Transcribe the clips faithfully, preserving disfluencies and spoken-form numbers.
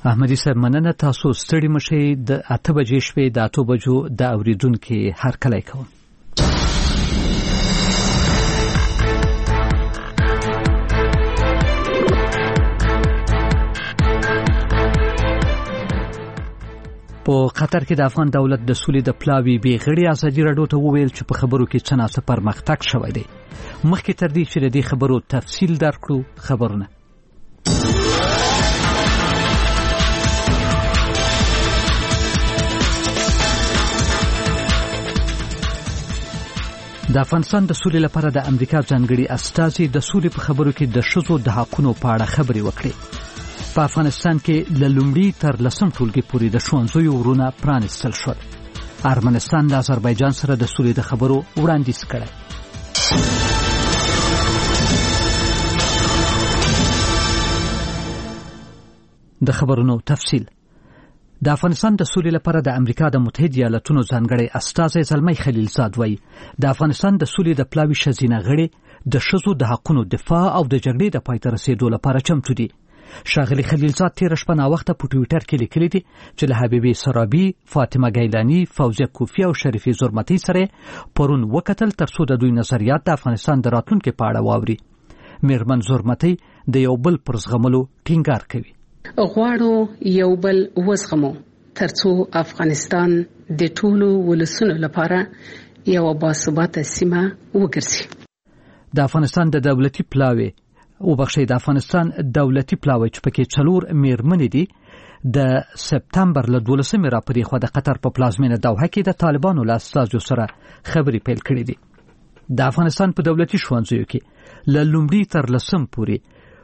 احمدي صاحب مننه، تاسو ستړي مشي. د اته بجې شپې د اته بجو د اوریدونکو هر کله کوم. په قطر کې د افغان دولت د سولې د پلاوي بي غړي ازادي راډیو ته وویل چې په خبرو کې څه ناڅه پرمختګ شوی دی. مخکې تر دې چې د دې خبرو تفصیل درکړو، خبرونه د افغانستان د سولې لپاره د امریکا ځانګړي استازي د سولې په خبرو کې د ښځو د حقوقو په اړه خبرې وکړې. په افغانستان کې له لومړي تر لسم ټولګي پورې د ښوونځیو ورونه پرانیستل شول. ارمنستان له آذربایجان سره د سولې د خبرو وړاندیز کړی. د خبرونو تفصیل. د افغانستان د سولې لپاره د امریکا د متحده ایالاتونو ځانګړي استازی زلمی خلیلزاد وایي د افغانستان د سولې د پلاوي شزینه غړي د ښځو د حقوقو دفاع او د جګړې د پای ته رسیدو لپاره چمتو دي. ښاغلي خلیلزاد تیر شپه ناوخته په ټویټر کې لیکلي دي چې له حبیبي سرابي، فاطمه ګیلانی، فوزیه کوفی او شریفي زرمتي سره پرون وکتل ترڅو د دوی نظریات د افغانستان د راتلونکو په اړه واوري. میرمن زرمتي د یو بل پر زغملو ټینګار کوي. غواړو یو بل وزغمو ترڅو افغانستان د ټولو ولسونو لپاره یو باثباته سیمه وګرځي. د افغانستان د دولتي پلاوي او بخښي د افغانستان دولتي پلاوي چې پکې څلور میرمنې دي د سپتمبر له دولسمې راپورې خو د قطر په پلازمینه دوحه کې د طالبانو له استازو سره خبرې پیل کړې دي. د افغانستان په دولتي ښوونځیو کې له لومړي تر لسم پورې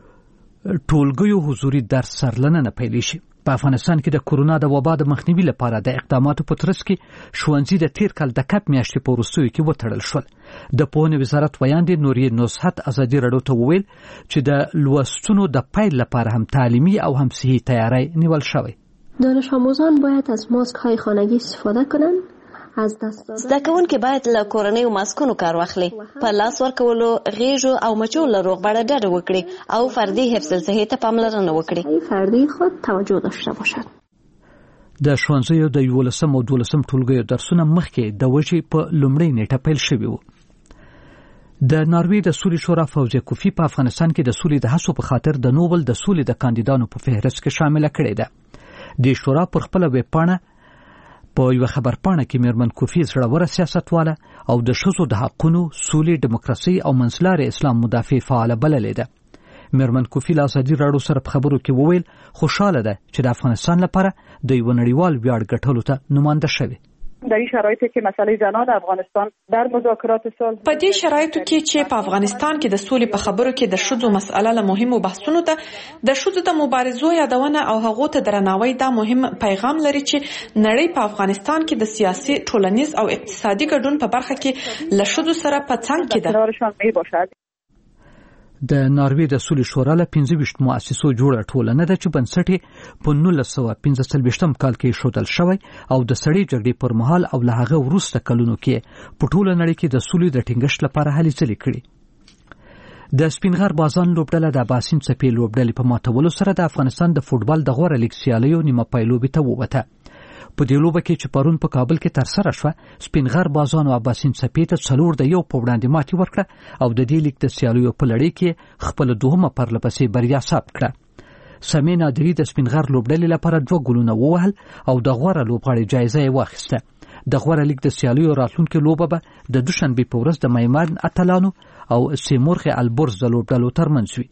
ټولګیو حضوري درس سرلنه پیل شي. په افغانستان کې د کورونا د وبا د مخنیوي لپاره د اقداماتو په ترڅ کې ښوونځي د تیر کال د کپ میاشتې په وروستیو کې وتړل شول. د پوهنې وزارت ویاندې نوري نصحت ازادي راډیو ته وویل چې د لوستونو د پیل لپاره هم تعلیمي او هم صحي تیاری نیول شوی. دانش آموزان باید از ماسک های خانگی استفاده کنند. زده کوونکي باید له کورنیو ماسکونو کار واخلي، په لاس ورکولو، غیږو او مچو له روغبړه ډډه وکړي او فردي حفظ الصحې ته پاملرنه وکړي. فردي خود توجه داشته باشد. د ښوونځیو د یولسم او دولسم ټولګیو درسونه مخکې د وجې په لومړۍ نیټه پیل شوي وو. د ناروې د سولې شورا فوزیه کوفی په افغانستان کې د سولې د هڅو په خاطر د نوبل د سولې د کاندیدانو په فهرست کې شامل کړي ده. د شورا پر خپل ویب پاڼه په یو خبر پاڼه کې میرمن کوفی زړوره سیاستواله او د ښځو د حقوقو، سولې، دیموکراسي او منځلارې اسلام مدافع فعال بللې ده. میرمن کوفی له ازادي راډیو سره په خبرو کې وویل خوشاله ده چې د افغانستان لپاره د یو نړیوال ویاړ ګټلو ته نماینده شوی. در این شرایطی که مسئله زنان افغانستان در مذاکرات صلح په دې شرایطو کې چې په افغانستان کې د سولې په خبرو کې د ښځو مسأله له مهمو بحثونو ته د ښځو د مبارزو یادونه او هغو ته درناوی دا مهم پیغام لري چې نړۍ په افغانستان کې د سیاسي، ټولنیز او اقتصادي ګډون په برخه کې له ښځو سره په څنګ کې ده. د ناروې د سولې شورا له پنځه ویشت مؤسسو جوړه ټولنه ده چې بنسټ یې په نولس سوه پنځه څلوېښتم کال کې ایښودل شوی او د سړې جګړې پر مهال او له هغه وروسته کلونو کې په ټوله نړۍ کې د سولې د ټینګښت لپاره هلې ځلې کړي. د سپینغر بازان لوبډله د اباسین څپې لوبډلې په ماتولو سره د افغانستان د فوټبال د غوره لیګ سیالیو نیمه پایلوبې ته ووته. په دې لوبه کې چې پرون په کابل کې ترسره شوه، سپینغر بازان او اباسین څپې ته څلور د یو په وړاندې ماتې ورکړه او د دې لیګ د سیالیو په لړۍ کې خپل دوهمه پرلپسې بریا ثبت کړه. سمې نادري د سپینغر لوبډلې لپاره دوه ګولونه ووهل او د غوره لوبغاړي جایزه یې واخیسته. د غوره لیګ د سیالیو راتلونکي لوبه به د دوشنبې په ورځ د میمن اتلانو او سیمورغ البرز د لوبډلو ترمنځ وي.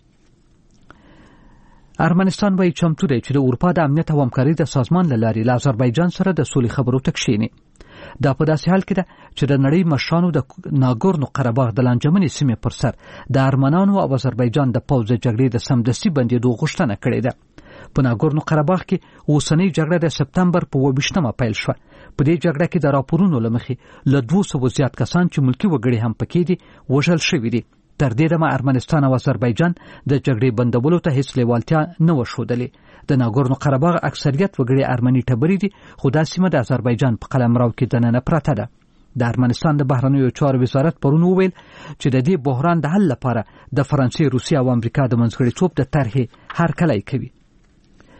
ارمنستان وایي چمتو دی چې د اروپا د امنیت او همکارۍ د سازمان له لارې له آذربایجان سره د سولې خبرو ته کښېني. دا په داسې حال کې ده چې د نړۍ مشرانو د ناګورنو قرهباغ د لانجمنې سیمې پر سر د ارمنانو او آذربایجان د پوځ د جګړې د سمدستي بندېدو غوښتنه کړې ده. په ناګورنو قرهباغ کې اوسنۍ جګړه د سپتمبر په اووه ویشتمه پیل شوه. په دې جګړه کې د راپورونو له مخې له دوه سوو زیات کسان چې ملکي وګړي هم پکې دي وژل شوي دي. تر دې دمه ارمنستان او آذربایجان د جګړې بندولو ته هیڅ لیوالتیا نه وښودلې. د ناګورنو قرهباغ اکثریت وګړي ارمني ټبرې دي، خو دا سیمه د آذربایجان په قلمرو کې دننه پرته ده. د ارمنستان د بهرنیو چارو وزارت پرون وویل چې د دې بحران د حل لپاره د فرانسې، روسیې او امریکا د منځګړیتوب د طرحې هرکلی کوي.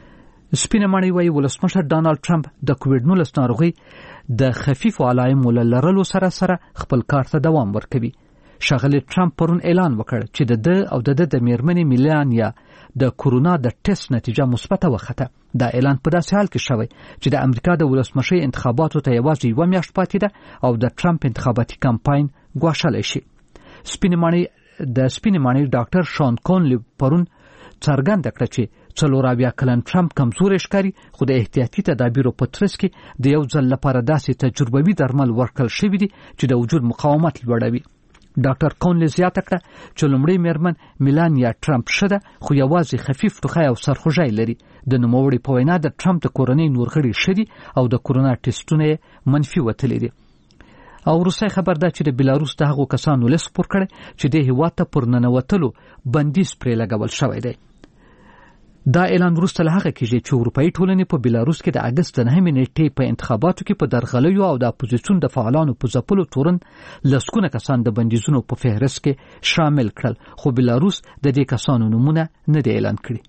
سپینه ماڼۍ وایي ولسمشر ډانالډ ټرمپ د کووډ نولس ناروغي د خفیفو علایمو له لرلو سره سره خپل کار ته دوام ورکوي. ښاغلی ټرمپ پرون اعلان وکړ چې د ده او د ده د میرمنې میلانیا د کورونا د ټیسټ نتیجه مثبته وخته. دا اعلان په داسې حال کې شوی چې د امریکا د ولسمشۍ انتخاباتو ته یوازې یوه میاشت پاتې ده او د ټرمپ انتخاباتي کمپاین ګواښلی شي. سپینې ماڼۍ د سپینې ماڼۍ ډاکټر شان کونلی پرون څرګنده کړه چې څلور اویا کلن ټرمپ کمزوری ښکاري، خو د احتیاطي تدابیرو په ترڅ کې د یو ځل لپاره داسې تجربوي درمل ورکړل شوي دي چې د وجود مقاومت لوړوي. ډاکټر کونلی زیاته کړه چې لومړی میرمن میلانیا ټرمپ ښه ده، خو یوازې خفیف ټوخی او سرخوږی لري. د نوموړي په وینا د ټرمپ د کورنۍ نور غړي ښه دي او د کورونا ټیسټونه یې منفي وتلي دي. او وروستی خبر ده چې د بیلاروس د هغو کسانو لیست خپور کړی چې دې هېواد ته پر ننوتلو بندیز پرې لګول شوی دی. دا اعلان وروسته له هغه کېږي چې اروپایي ټولنې په بیلاروس کې د اګست د نهمې نیټې په انتخاباتو کې په درغلیو او د اپوزیسیون د فعالانو په ځپلو تورن لسګونه کسان د بندیزونو په فهرست کې شامل کړل، خو بیلاروس د دې کسانو نومونه نه دی اعلان کړي.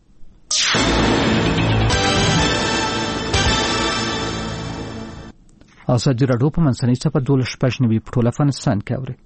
ازادي راډیو په منځنۍ صفحه دولس شپږ نوي په ټول افغانستان کې اوري.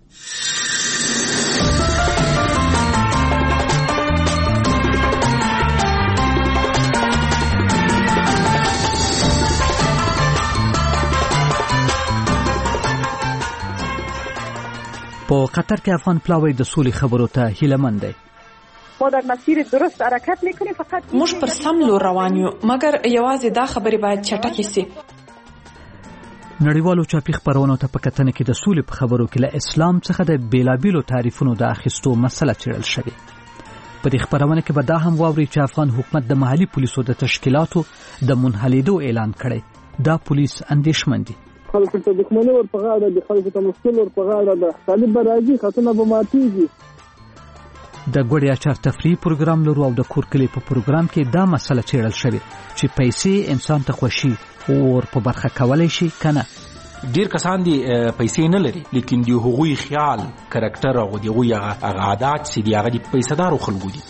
په قطر کې افغان پلاوی د سولې خبرو ته هیله‌مند دی. ما در مسیر درست حرکت میکنیم، فقط موږ پر سم لور روان یو، مګر یوازې دا خبرې باید چټکې سي. نړیوالو چاپی خبرونو ته په کتنه کې د سولې په خبرو کې له اسلام څخه د بیلابیلو تعریفونو د اخیستو مسله څېړل شوې. په دې خبرونه کې به دا هم واوري چې افغان حکومت د محلي پولیسو د تشکیلاتو د منحلېدو اعلان کړی. دا پولیس اندېښمن دي. خلکو ته دښمني ور په غاړه دي، خلکو ته مشکل ور په غاړه ده، طالب به راځي، خطونه به ماتېږي. د ګوړې اچار تفریح پروګرام لرو او د کورکلي په پروګرام کې دا مسله څېړل شوې چې پیسې انسان ته خوشي اور په برخه کولای شي کنه. ډیر کسان دي پیسې نه لري، لیکن دی هغوی خیال کریکټر او دی هغوی عادت سي دی هغه د پیسېدارو خلکو دي.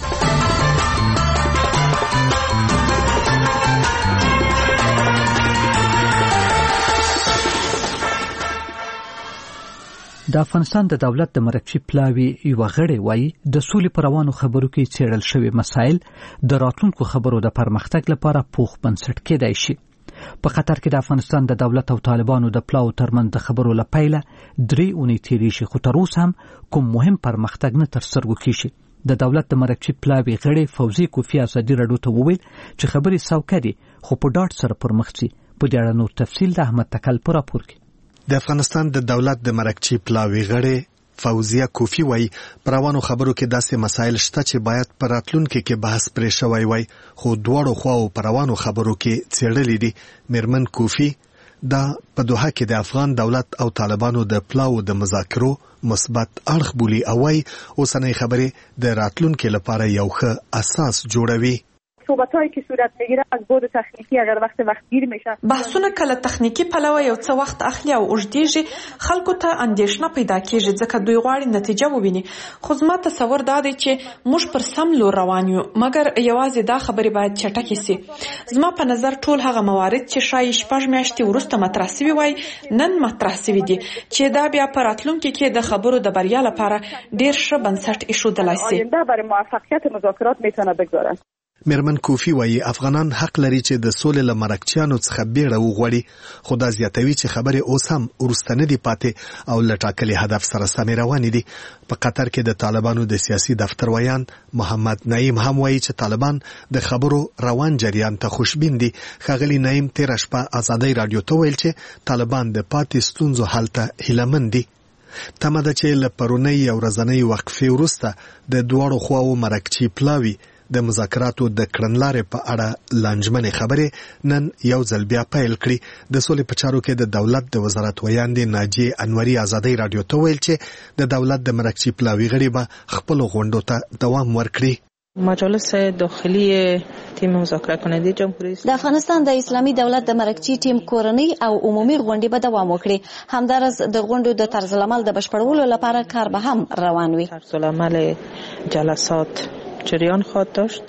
د افغانستان د دولت د مرکچی پلاوی یو غړی وایي د سولې پر روانو خبرو کې څېړل شوی مسایل د راتلونکو خبرو د پرمختګ لپاره پوخ بنسټ کېدای شي. په قطر کې د افغانستان د دولت او طالبانو د پلاو ترمنځ د خبرو لپاره درې اونۍ تیریږي، خو تر اوسه هم کوم مهم پرمختګ نه تر سترګو کېږي. د دولت د مرکچی پلاوی غړی فوزي کوفی ازادي راډیو ته وویل چې خبرې سوکه دي، خو په ډاډ سره پرمخ ځي. په دې اړه نور تفصیل د احمد تکل په راپور کې. د افغانستان د دولت د مرکچی پلاوی غړی فوزیه کوفی وای پروانو خبرو کې داسې مسایل شته چې باید پر راتلونکو کې بحث پرې شوی وای، خو دواړو خواو پروانو خبرو کې څېړلې دي. میرمن کوفی دا په دوحه کې د افغان دولت او طالبانو د پلاو د مذاکرو مثبت اړخ بولي او وای اوسنۍ خبرې د راتلونکو لپاره یو ښه اساس جوړوي. صحبتایی که صورت میگیره از بعد تخنیکی اگر وقت وقت گیر میشه، بحثونه کله تخنیکی پلوه یو څه وخت اخلي او اوږدېږي، خلکو ته اندېښنه پیدا کیږي ځکه دوی غواړي نتیجه وویني. خو زما تصور دا دی چې موږ پر سم لور روان یو، مګر یوازې دا خبرې باید چټکې سي. زما په نظر ټول هغه موارد چې شایي شپږ میاشتې وروسته مطرح سوي وای نن مطرح سوي دي چې دا بیا په راتلونکي کې د خبرو د بریا لپاره ډېر ښه بنسټ ایښودلای سي. آینده برای موفقیت مذاکرات میتونه بگذارد. میرمن کوفی وایي افغانان حق لري چې د سولې له مرکچیانو څخه بیړه وغواړي، خو دا زیاتوي چې خبرې اوس هم وروسته نه دي پاتې او له ټاکلي هدف سره سمې روانې دي. په قطر کې د طالبانو د سیاسي دفتر ویان محمد نعیم هم وایي چې طالبان د خبرو روان جریان ته خوشبین دي. ښاغلي نعیم تېره شپه ازادۍ راډیو ته ویل چې طالبان د پاتې ستونزو حل ته هیلهمند دي. تمه ده چې له پرونۍ او ورځنۍ وقفې وروسته د دواړو خواو مرکچي پلاوي د مذاکراتو د کړنلارې په اړه لانجمنې خبرې نن یو ځل بیا پیل کړي. د سولې په چارو کې د دولت د وزارت ویاندې ناجیې انوري ازادۍ راډیو ته ویل چې د دولت د مرکچي پلاوي غړي به خپلو غونډو ته دوام ورکړي. مجالس داخلي تیم مذاکره کننده جمهوری د افغانستان د اسلامي دولت د مرکچی ټیم کورنۍ او عمومي غونډې به دوام وکړي. همدارس د غونډو د طرز العمل د بشپړولو لپاره کار به هم روان وي. طرز العمل جلسات جریان خواهد داشت.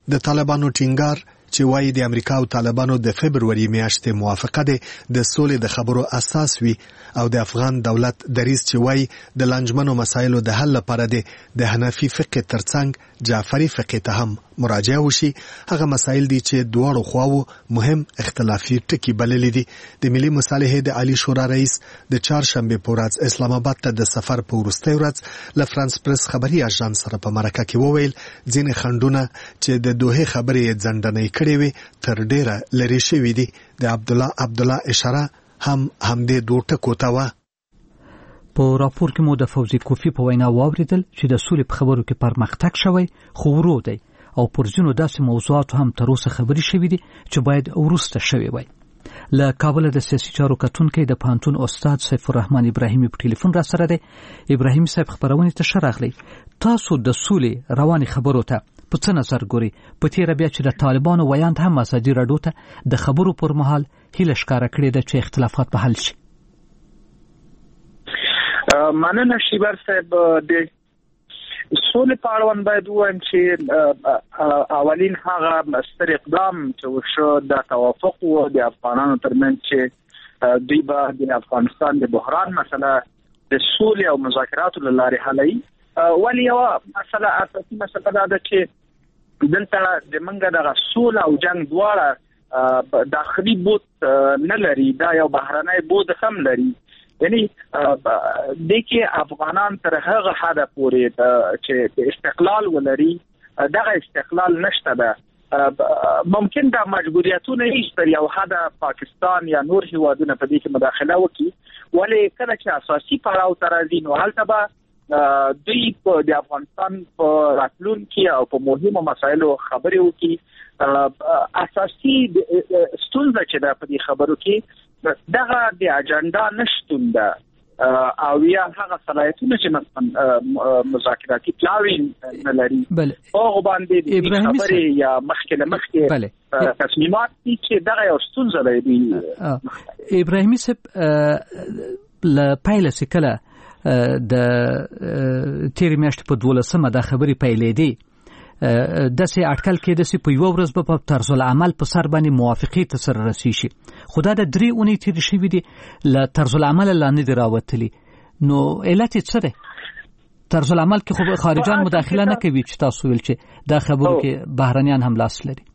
د طالبانو ټینګار چې وایي د امریکا او طالبانو د فبروري میاشتې موافقه ده د سولې د خبرو اساس وي او د افغان دولت دریځ چې وایي د لانجمنو مسایلو د حل لپاره د حنفي فقه ترڅنګ جعفري فقه ته هم مراجعه وشي. هغه مسایل دي چې دواړو خواو مهم اختلافي ټکي بللي دي. د ملي مصالحې د عالی شورا رئیس د چهارشنبه په ورځ اسلام آباد ته د سفر په وروستۍ ورځ له فرانس پریس خبري اژانس سره په مرکه کې وویل ځینې خندونه چې د دوه خبرې ځندنې کړې وي تر ډیره لري شوی دي. د عبد الله عبد الله اشاره هم همدې دوه ټکو ته و. په راپور کې مو د فوزي کوفی په وینا واوریدل چې د سولې په خبرو کې پرمختګ شوی خو ورو دی او پر ځینو داسې موضوعات هم تر اوسه خبري شوي دي چې باید ورسته شوي وای. له کابل د سیاسي چارو کتونکو د پانتون استاد سیف الرحمن ابراهیمي په ټلیفون را سره دی. ابراهیم صاحب خبرونه ته شراغلی. تاسو د سولې رواني خبرو ته په څه نظر ګوري؟ په تیر بیا چې د طالبانو ویاند هم ازادي راډیو ته د خبرو پر مهال هیله ښکارا کړې ده چې اختلافات به حل شي. مننه شیبر صاحب. د سولې په اړوند باید ووایم چې اولین هغه ستر اقدام چې وشو د توافق و د افغانانو ترمنځ چې دوی به د افغانستان د بحران مسله د سولې او مذاکراتو له لارې حلوي. ولی یو مسله اساسي مسله دا ده چې دلته د منګه دغه سوله او جنگ دواړه داخلي بوت نه لري، دا یو بهرنی بوت هم لري. یعنی د کې افغانان تر هغه حده پورې چې استقلال ولري دغه استقلال نشته ده. ممکن دا مجبوریتونه هیڅ یو حده پاکستان یا نور هیوادونه په دې کې مداخله وکړي، ولی کله چې اساسي پړاو ته راځي نو هلته به دوی په د افغانستان په راتلونکي او په مهمو مسایلو خبرې وکړي. اساسي ستونزه چې ده په دې خبرو کې دغه د اجنډا نشتون ده او یا هغه صلاحیتونه چې مثلا مذاکراتي پلاوی نه لري. هغه باندې د خبرې یا مخکې مخکې تصمیمات دي چې دغه یو ستونزه لري. ابراهیمي صاحب ل پایله سکله د تیر میاشتې په دولسمه د خبرې پیلې دي داسې اټکل کې داسې په یو ورځ به په طرز العمل په سر باندې موافقې ته سره رسي شي، خو دا د درې اونۍ تېرې شوي دي له طرز العمل لا نه دي راوتلي. نو علت یې څه دی؟ طرز العمل کې خو خارجان مداخله نه کوي چې تاسو ویل چې دا خبرو کې بهرنیان هم لاس لري.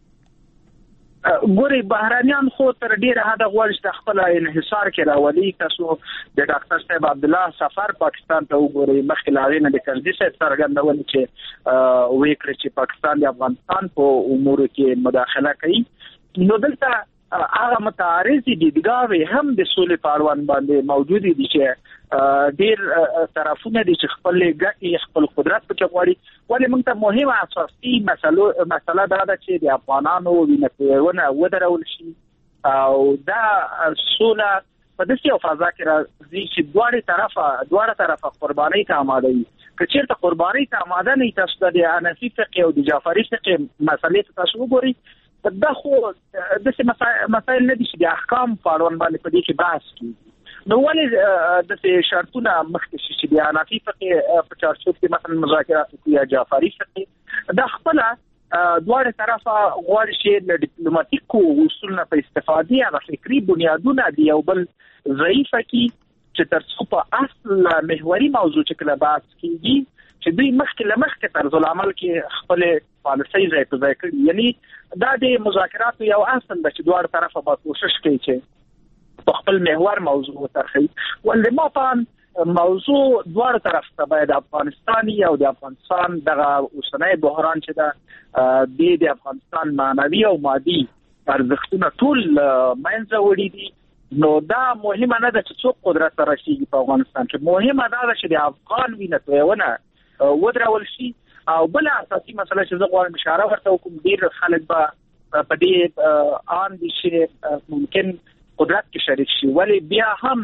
ګوري بهرنیان خو تر ډیره حده غواړي چې خپل انحصار کې راولي. تاسو د ډاکټر صاحب عبد الله سفر پاکستان ته وګورئ، مخکې لاغې نه د کرزي صاحب څرګندول چې وی کړ چې پاکستان د افغانستان په امورو کې مداخله کوي. نو دلته هغه متعارض دیدګاوې هم د سولې په اړوند باندې موجود دي چې ډیر طرفونه دي چې خپل ګټې خپل قدرت پکې غواړي. ولې موږ ته مهمه اساسي مسله مسله دا ده چې د افغانانو وینه پیوونه ودرول شي او دا سوله په داسې یو فضا کې راځي چې دواړه طرفه دواړه طرفه قربانۍ ته آماده وي. که چېرته قربانۍ ته آماده نه وي، تاسو د حنفي فقه او د جعفري فقه مسلې ته تاسو وګورئ، دا خو داسې مسایل نه دي چې د احکام په اړوند باندې په دې کې بحث کېږي. نو ولې د شرطونه مخکې شي چې د حنفي فقه په چارچوب کې مثلا مذاکرات وکړي یا جعفري فقه، دا خپله دواړه طرفه غواړي چې له ډیپلوماټیکو اصولو په استفادې هغه فکري بنیادونه د یو بل ضعیفه کړي چې تر څو په اصل محوري موضوع چې کله بحث کېږي چې دوی مخکې له مخکې طرز العمل کې خپلې پالیسۍ ځای په ځای کړي. یعنی دا د مذاکراتو یو اصل ده چې دواړه طرفه به کوشش کوي چې خپل محور موضوع وترخی. ولې ما په موضوع دواړه طرف ته باید افغانستان او د افغانستان دغه اوسنۍ بحران چې ده د افغانستان معنوي او مادي ارزښتونه ټول منځه وړي دي. نو دا مهمه نه ده چې څوک قدرت ته رسیږي په افغانستان کې، مهمه دا ده چې د افغان وینه تویونه ودرول شي. او بل اساسي مسله چې زه غواړم اشاره ورته وکړم، ډېر خلک به په دې آن دي چې ممکن قدرت کې شریک شي، ولی بیا هم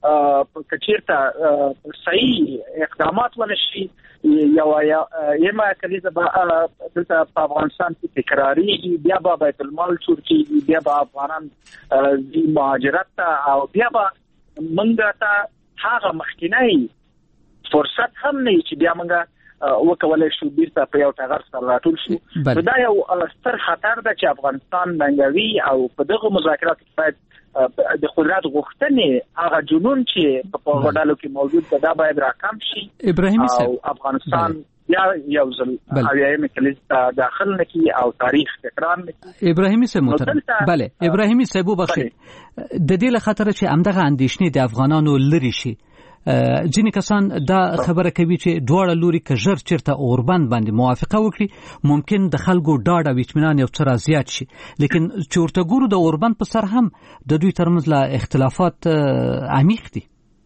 کچیرته صحیح اقدامات ونشي یا یما کلیزه دلته په افغانستان کې تکراری بیا به بیت المال چور کیږي، بیا به افغانان د مهاجرت ته او بیا به موږ ته هغه مخکینی فرصت هم نه چې بیا موږ وکولای شو بیرته په یو ټغر سره راټول شو. دا یو ستر خطر ده چې افغانستان ننګوي او په دغه مذاکراتو کې باید د قدرت غوښتنې هغه جنون چې په غوډالو کې موجود ده دا باید راکم شي. ابراهیمي صاحب او افغانستان یا یو ځل اویایم کلیز داخل نکی او تاریخ تکرار نکی. ابراهیمي صاحب محترم بله ابراهیمي صاحب بخیر د دې له خطر چې امدغه اندیشنې د افغانانو لری شي ځینې کسان دا خبره کوي چې دواړه لوري که ژر چیرته اوربند باندې موافقه وکړي ممکن د خلکو ډاډ او اطمینان یو څه زیات شي، لیکن چې ورته ګورو د اوربند په سر هم د دوی ترمنځ لا اختلافات عمیق دي.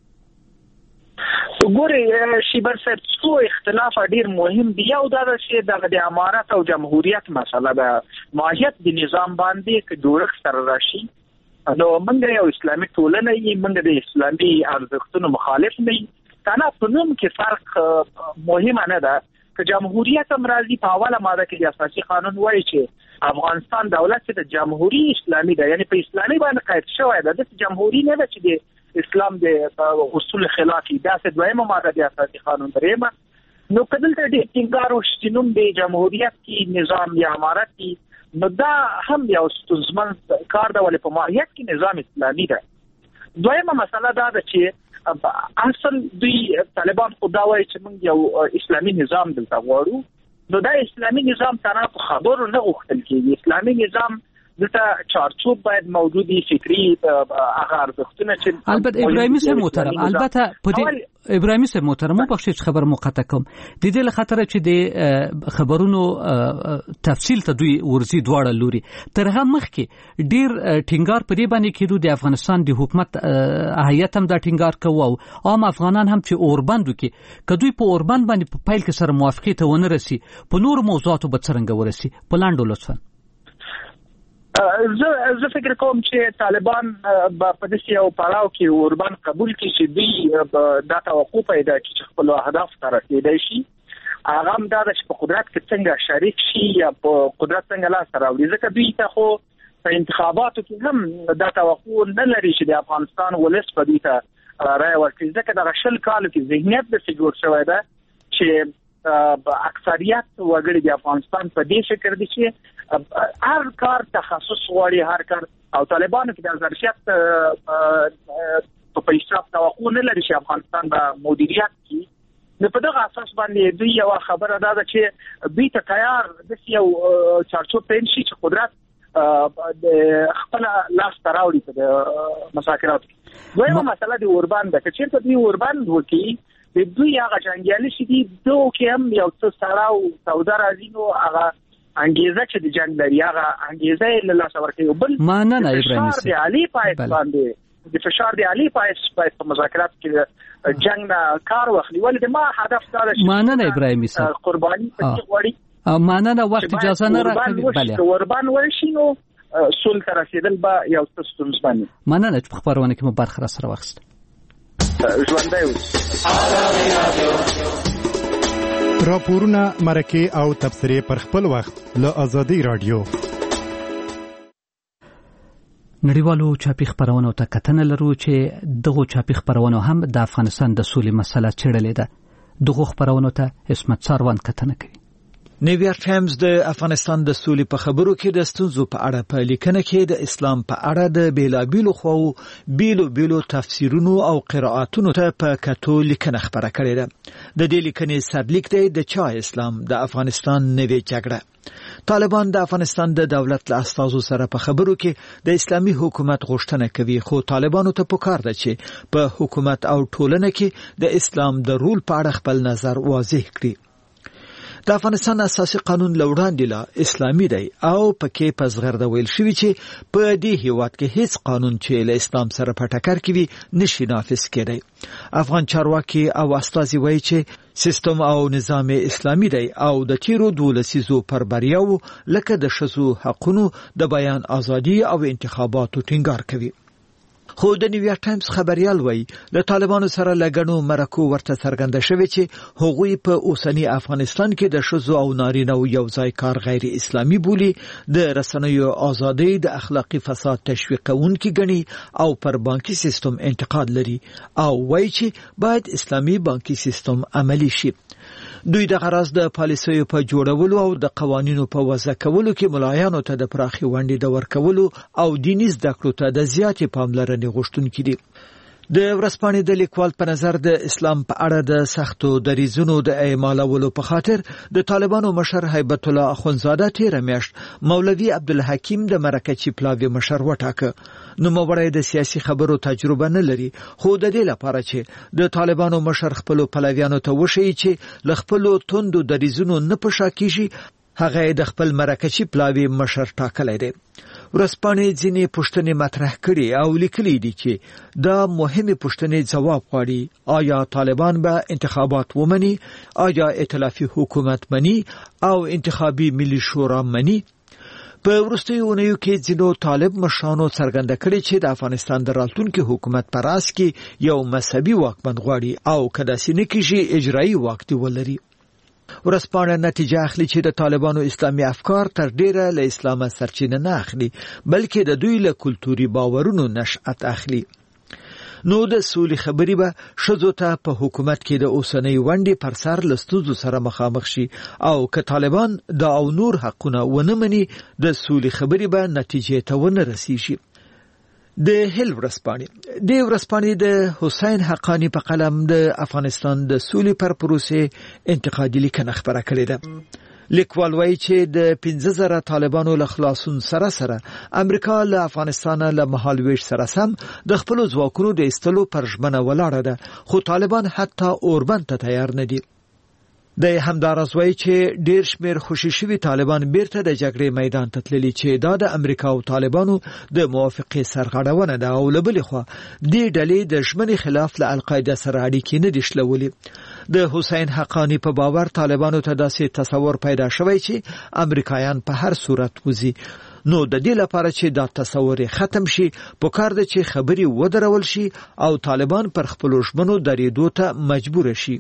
ګوري شیبر صاحب څو اختلاف ډیر مهم دی. یو دا چې د امارت او جمهوریت مسله ده، ماهیت د نظام باندې که جوړښت سره راشي نو موږ یو اسلامي ټولنه یې، موږ د اسلامي ارزښتونو مخالف نه یو. کنه په نوم کې فرق مهمه نه ده که جمهوریت هم راځي. په اوله ماده کې د اساسي قانون وایي چې افغانستان دولت چې د جمهوری اسلامي ده، یعنی په اسلامي باندې قید شوی ده، د جمهوری نه ده چې د اسلام د اصول خلافي. دا څه دویمه ماده د اساسي قانون دریمه. نو کدل ته د ټینګار او شتنوم د جمهوریت کې نظام یا امارت کې نو دا هم یو ستونزمن کار ده، ولې په ماهیت کې نظام اسلامي ده. دویمه مسله دا ده چې اصل دوی طالبان خو دا وایي چې موږ یو اسلامي نظام دلته غواړو. نو دا اسلامي نظام تنها په خبرو نه غوښتل کېږي. اسلامي نظام دلته چارچوب باید موجودي، فکری هغه ارزښتونه چې البته ابراهیمي صاحب محترم البته په دې ابراهیمي صاحب محترم بخښه خبر مقطع کوم د دې له خاطر چې د خبرونو تفصیل ته دوی ورزي دواړه لوري تر هغه مخکې ډیر ټینګار په دې باندې کېدو د افغانستان د حکومت هیئت هم دا ټینګار کوي او عام افغانان هم چې اوربند وکي کدوې په اوربند باندې په پیل کې سره موافقه ته ونه رسي په نور موضوعاتو به څنګه ورسي. په لاندو لطفا زه زه فکر کوم چې طالبان په دې یو پړاو کې اوربند قبول کړي چې دوی دا توقع پیدا کړي چې خپل اهداف ته رسیدای شي. هغه هم دا چې په قدرت کې څنګه شریک شي یا په قدرت څنګه لاس راوړي، ځکه دوی ته خو په انتخاباتو کې هم دا توقع نه لري چې د افغانستان ولس په دې ته رائے ورکړي، ځکه دا شل کال کې ذهنیت د څه جوړ شوی ده چې اکثریت وګړي د افغانستان په دې فکر دي چې هر کار تخصص غواړي، هر کار او طالبانو کې د ظرفیت په حساب توقع نه لري چې افغانستان به مدیریت کوي. نو په دغه اساس باندې دوی یو خبره ده چې دوی ته تیار د یو چارچوب پین شي چې قدرت د خپل لاس تراوړي په مذاکراتو. دویمه مسله د اوربند ده، چې چیرته دوی اوربند وکړي د دوی هغه جنګیالي چې دي دوه کې هم یو څه سره او سودا راځي، نو هغه انګیزه چې د جنگ لري هغه انګیزه له لاس ورکوي. بل معنا نه ابراهیمي صاحب د علي پایس باندې د فشار د علي پایس په مذاکرات کې جنگ نه کار واخلي، ولې ما هدف دا ده معنا نه ابراهیمي صاحب قرباني پکې غواړي. معنا نه وخت اجازه نه راکوي. بله وربان ورشي نو سول تر رسیدل به یو څه ستونزمن. معنا نه چې خبرونه کې مو برخه سره واخست ژوندۍ راپورونه مرکه او تبصرې پر خپل وخت له ازادي رادیو. نړیوالو چاپی خبرونو ته کتنه لرو چې دغه چاپی خبرونو هم د افغانستان د سولې مسله چیرلې ده. دغه خبرونو ته اسمت ساروان کتنه کوي. نیویارک ټایمز د افغانستان د سولې په خبرو کې د ستونزو په اړه په لیکنه کې د اسلام په اړه د بیلابیلو خواو بیلو بیلو تفسیرونو او قرائتونو ته په کتو لیکنه خبره کړې ده. د دې لیکنې سرلیک دی د چا اسلام د افغانستان نوې جګړه. طالبان د افغانستان د دولت له استازو سره په خبرو کې د اسلامي حکومت غوښتنه کوي، خو طالبانو ته پکار ده چې په حکومت او ټولنه کې د اسلام د رول په اړه خپل نظر واضح کړي. د افغانستان اساسي قانون لوړاندې لا اسلامي دی او پکې په زغرده ویل شوی چې په دې هیواد کې هیڅ قانون چې له اسلام سره په ټکر کې وي نشي نافذ کېدی. افغان چارواکي او استازي وایي چې سیستم او نظام اسلامي دی او د تیرو دولسیزو پر بریاو لکه د ښځو حقونو، د بیان ازادي او انتخاباتو ټینګار کوي. خو د نیویارک ټایمز خبريال وایي د طالبانو سره لګنو مرکو ورته څرګنده شوی چې هغوی په اوسنی افغانستان کې د ښځو او نارینه یو ځای کار غیر اسلامي بولي، د رسنیو ازادي د اخلاقی فساد تشویقونکي ګڼي او پر بانکي سیستم انتقاد لري او وایي چې باید اسلامي بانکي سیستم عملی شي. دوی د غرض د پالیسیو په جوړولو او د قوانینو په وضع کولو کې ملایانو ته د پراخي ونډې د ورکولو او دیني زده کړو ته د زیاتې پاملرنې غوښتونکي دي. د ورځپاڼې د لیکوال په نظر د اسلام په اړه د سختو دریځونو د اعمالولو په خاطر د طالبانو مشر هیبت الله اخونزاده تېره میاشت مولوي عبدالحکیم د مرکچي پلاوي مشر وټاکه. نوموړی د سیاسي خبرو تجربه نه لري، خو د دې لپاره چې د طالبانو مشر خپلو پلویانو ته وښیي چې له خپلو توندو دریځونو نه په شا کیږي، هغه د خپل مرکچي پلاوي مشر ټاکلی دی. ورځپاڼې ځینې پوښتنې مطرح کړي او لیکلي دي چې دا مهمې پوښتنې ځواب غواړي. آیا طالبان به انتخابات ومني؟ آیا ائتلافي حکومت مني او انتخابي ملي شورا مني؟ په وروستیو اونیو کې ځینو طالب مشرانو څرګنده کړې چې د افغانستان د راتلونکي حکومت په راس کې یو مذهبي واکمن غواړي او که داسې نه کېږي اجرایي واک دې ولري. ورځپاڼه نتیجه اخلي چې د طالبانو اسلامي افکار تر ډیره له اسلامه سرچینه نه اخلي، بلکې د دوی له کلتوري باورونو نشأت اخلي. نو د سولې خبرې به ښځو ته په حکومت کې د اوسنۍ ونډې پر سر له ستونزو سره مخامخ شي او که طالبان دا او نور حقونه ونه مني د سولې خبرې به نتیجې ته ونه رسیږي. د هل ورځپاڼې د ورځپاڼې د حسین حقانی په قلم د افغانستان د سولې پر پروسې انتقادي لیکنه خپره کړې ده. لیکوال وایي چې د پنځه زره طالبانو له خلاصون سره سره امریکا له افغانستان له مهالویش سره سم د خپلو ځواکونو د ایستلو پر ژمنه ولاړه ده، خو طالبان حتی اوربند ته تیار نه دي. د همدارس وایي چې ډیر شمیر خوشي شوي طالبان بیرته د جګړې میدان ته تللي چې دا د امریکا او طالبانو د موافقې سرغړونه ده او له بلې خوا دې ډلې د ژمنې خلاف له القاعده سره اړیکې نه دي شلولي. د حسین حقانی په باور طالبانو ته داسې تصور پیدا شوی چې امریکایان په هر صورت وځي. نو د دې لپاره چې دا تصور ختم شي پکار ده چې خبرې ودرول شي او طالبان پر خپلو ژمنو درېدو ته مجبور شي.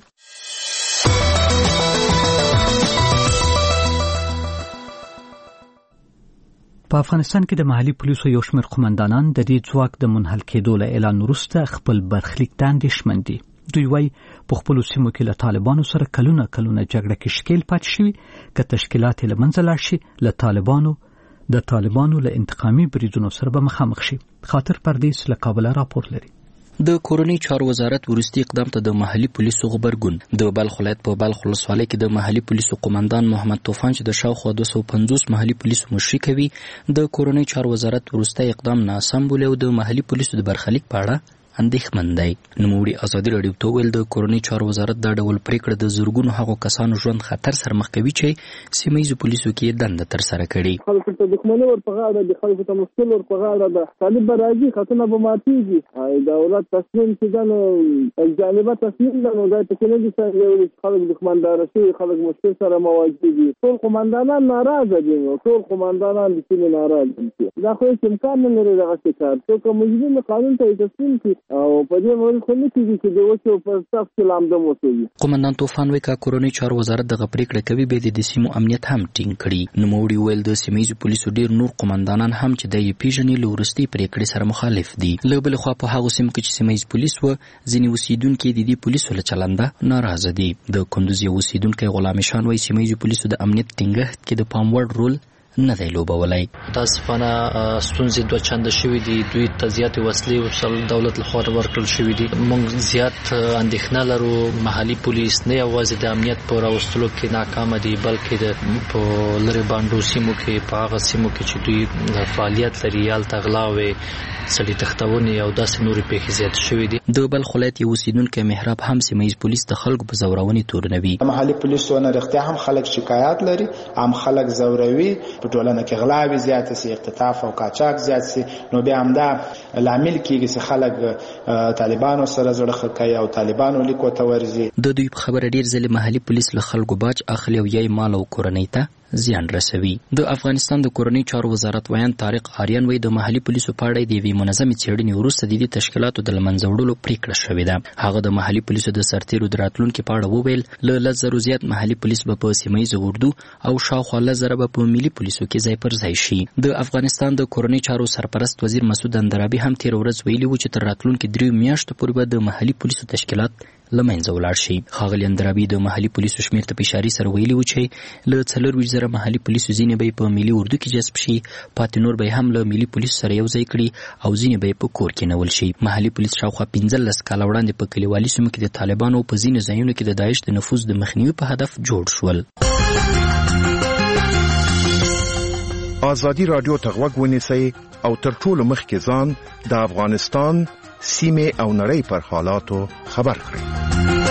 په افغانستان کې د محلي پولیسو یو شمېر قومندانان د دې ځواک د منحل کېدو له اعلان وروسته خپل برخلیک ته اندېښمن دي. دوی وایي په خپلو سیمو کې له طالبانو سره کلونه کلونه جګړه کې ښکېل پاتې شوي، که تشکیلات یې له منځه لاړ شي له طالبانو د طالبانو له انتقامي بریدونو سره به مخامخ شي. خاطر پردیس له کابله راپور لري. د کورنۍ چارو وزارت وروستي اقدام ته د محلي پولیسو غبرګون. د بلخ ولایت په بلخ ولسوالۍ کې د محلي پولیسو قومندان محمد طوفان چې د شاوخوا دوه سوه پنځوس محلي پولیسو مشري کوي د کورنۍ چارو وزارت وروستی اقدام ناسم بولي او د محلي پولیسو د برخلیک په اړه اندېښمن دی. نوموړي ازادي راډیو ته وویل د کورنۍ چارو وزارت دا ډول پریکړه د زرګونو هغو کسانو ژوند خطر سره مخ کوي چې سیمه ییزو پولیسو کې دنده ترسره کړي. خلکو ته دښمني ور په غاړه د خلکو ته مشکل ور په غاړه ده. طالب به راځي، خطونه به ماتېږي. دولت تصمیم چې ده نو جانبه تصمیم ده، نو دا پکې نه دي چې خلک دښمنداره شوي، خلک مشکل سره مواجه دي. ټول قومندانان ناراضه دي، ټول قومندانان د سیمې ناراضه دي. دا خو هېڅ امکان نه لري دغسې کار. څوک مجرم قانون ته تسلیم کړي او په دې باندې خو نه کېږي چې د وچو په صف کې لامده موسوي. قومندان طوفان وایي که کورنۍ چارو وزارت دغه پریکړه کوي بیا د سیمو امنیت هم ټینګ کړي. نوموړي وویل د سیمه ییزو پولیسو ډېر نور قومندانان هم چې دی یې پېژني له وروستۍ پریکړې سره مخالف دي. له بلې خوا په هغو سیمو کې چې سیمه ییز پولیس و ځینې اوسېدونکي د دې پولیسو له چلنده ناراضه دي. د کندوز یو اوسېدونکی غلام شان وایي سیمه ییزو پولیسو د امنیت ټینګښت کې د پام وړ رول نه دی لوبولی. متاسفانه ستونزې دوه چنده شوي دي. دوی ته زیاتې وسلې دولت لخوا ورکړل شوي دي. موږ زیات اندېښنه لرو محلي پولیس نه یوازې د امنیت په راوستلو کې ناکامه دي، بلکې د په لرې بانډو سیمو کې په هغه سیمو کې چې دوی فعالیت لري هلته غلاوې، سړي تښتونې او داسې نورې پیښې زیاتې شوي دي. د بلخ ولایت یو اوسېدونکی محراب هم سیمه ییز پولیس د خلکو په زورونې تورنوي. محلي پولیسو نه رښتیا هم خلک شکایات لري، هم خلک زوروي، په ټولنه کې غلاوې زیاتې سي، اختطاف او قاچاق زیات سي. نو بیا همدا لامل کېږي چې خلک طالبانو سره زړه ښه کوي او طالبانو لیکو ته ورځي. د دوی په خبره ډېر ځلې محلي پولیس له خلکو باج اخلي او یا یې مال او کورنۍ ته زیان رسوي. د افغانستان د کورنۍ چارو وزارت ویان طارق آریان وایي د محلي پولیسو په اړه د یوې منظمې څېړنې وروسته د دې تشکیلاتو د له منځه وړلو پریکړه شوې ده. هغه د محلي پولیسو د سرتېرو د راتلونکي په اړه وویل له لس زرو زیات محلي پولیس به په سیمه ییزو اردو او شاوخوا لس زره به په ملي پولیسو کې ځای پر ځای شي. د افغانستان د کورنۍ چارو سرپرست وزیر مسعود اندرابي هم تېره ورځ ویلي و چې تر راتلونکي دریو میاشتو پورې به د محلي پولیسو تشکیلات لمنځه ولاړ شي. ښاغلی اندرابي د محلي پولیسو شمیر ته په اشارې سره ویلي و چې له څلور ویشت زره محلي پولیسو ځینې به په ملي اردو کې جذب شي، پاتې نور به هم له ملي پولیسو سره یو ځای کړي او ځینې به په کور کې نول شي. محلي پولیس شاوخوا پنځلس کاله وړاندې په کلیوالي سیمو کې د طالبانو په ځینو ځایونو کې د داعش د نفوذ د مخنیوي په هدف جوړ شول. ازادي رادیو ته غوږ ونیسئ او تر ټولو مخکې ځان د افغانستان سیمې او نړۍ پر حالاتو خبر کړئ.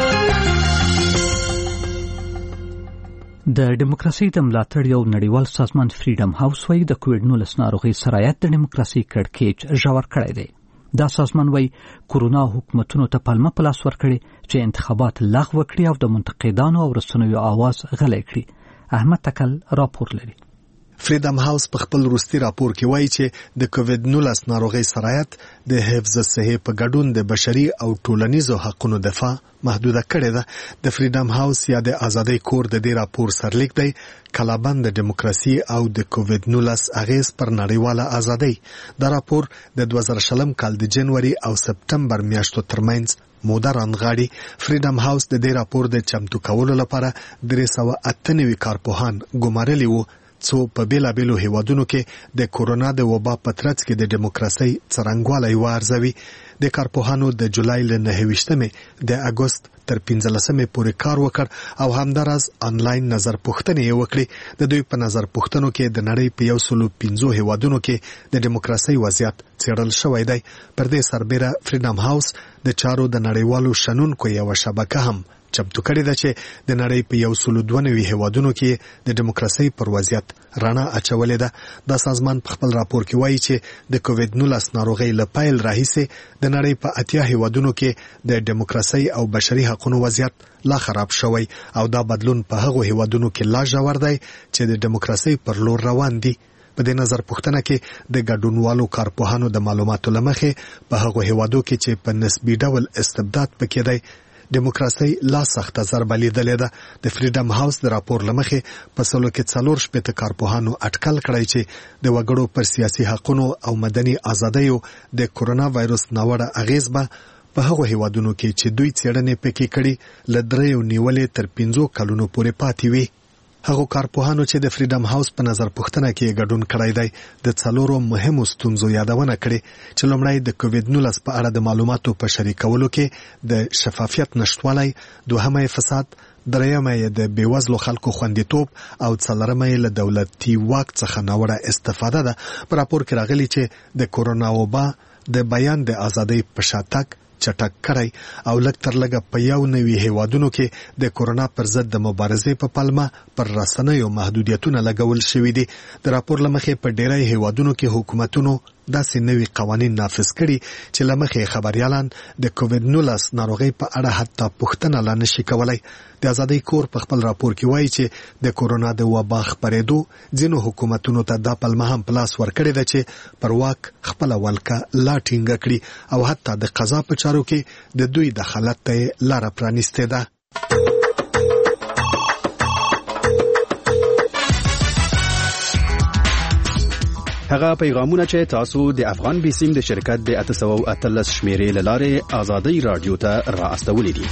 د دیموکراسي د ملاتړ یو نړیوال سازمان فریډم هاوس وايي د کووډ نولس ناروغي سرایت د دیموکراسي کړکېچ ژور کړی دی. دا سازمان وايي کورونا حکومتونو ته پلمه په لاس ورکړي چې انتخابات لغوه کړي او د منتقدانو او رسنیو आवाज غلی کړي. احمد تکل راپور لري. فریډم هاوس په خپل وروستي راپور کې وایي چې د کووډ نولس ناروغي سرایت د حفظ صحي په ګډون د بشري او ټولنیزو حقوقو دفاع محدوده کړې ده. د فریډم هاوس یا د ازادۍ کور د دې راپور سرلیک دی کلابند د دیموکراسي او د کووډ نولس اغیز پر نړیواله ازادۍ. دا راپور د دوه زره شلم کال د جنوري او سپتمبر میاشتو ترمنځ موده رانغاړي. فریډم هاوس د دې راپور د چمتو کولو لپاره درې سوه اته نوي کارپوهان ګمارلي وو څو په بیلابیلو هیوادونو کې د کورونا د وبا په ترڅ کې د دیموکراسي څرنګوالی وارزوي. د کارپوهانو د جولای له نهه ویشتمې د اګوست تر پنځلسمې پورې کار وکړ او همداراز آنلاین نظر پوښتنې وکړي. د دوی په نظر پوښتنو کې د نړۍ په یو سلو پنځو هیوادونو کې د دیموکراسي وضعیت څېړل شوی دی. پر دې سربیره فریډم هاوس د چارو د نړیوالو شنونکو یو شبکه هم چمتو کړی ده چې د نړۍ په یو سلو دوه نوي هیوادونو کې د دیموکراسي پر وضعیت رڼا اچولې ده. دا سازمان په خپل راپور کې وایي چې د کووډ نولس ناروغۍ له پیل راهیسې د نړۍ په اتیا هیوادونو کې د دیموکراسي او بشري حقوقو وضعیت لا خراب شوی او دا بدلون په هغو هیوادونو کې لا ژور دی چې د دیموکراسي پر لور روان دي. په دې نظر پوښتنه کې د ګډونوالو کارپوهانو د معلوماتو لمخې په هغو هیوادو کې چې په نسبي ډول استبداد پکې دی دیموکراسي لا سخته ضربه لیدلې ده. د فریډم هاوس د راپور لمخې په سلو کې څلور شپېته کارپوهانو اټکل کړی چې د وګړو پر سیاسي حقوقو او مدني ازادیو د کورونا وایرس ناوړه اغیز به په هغو هیوادونو کې چې دوی څېړنې پکې کړي له دریو نیولې تر پنځو کلونو پورې پاتې وي. هغو کارپوهانو چې د فریډم هاوس په نظر پوښتنه کې ګډون کړی دی د څلورو مهمو ستونزو یادونه کړې چې لومړی د کووډ نولس په اړه د معلوماتو په شریکولو کې د شفافیت نشټوالی، دوهمه فساد، درېیمه یې د بېوزلو خلکو خوندیتوب او څلورمه یې له دولتي واک څخه ناوړه استفاده ده. په راپور کې راغلي چې د کورونا وبا د بیان د ازادۍ په شاتګ چټک کړی او لږ تر لږه په یو نوي هیوادونو کې د کورونا پر ضد د مبارزې په پلمه پر رسنیو محدودیتونه لګول شوي دي. د راپور له مخې په ډیری هیوادونو کې حکومتونو داسې نوي قوانین نافذ کړي چې له مخې خبریالان د کووډ نولس ناروغۍ په اړه حتی پوښتنه لا نشي کولی. د ازادۍ کور په خپل راپور کې وایي چې د کورونا د وبا خپرېدو ځینو حکومتونو ته دا پلمه هم په لاس ورکړې ده چې پر واک خپله ولکه لا ټینګه کړي او حتی د قضا په چارو کې د دوی دخالت ته لاره پرانیستې ده. هغه پیغامونه چې تاسو د افغان بیسیم د شرکت د اته سوه او اتلس شمیرې له لارې ازادۍ رادیو ته را استولې دي.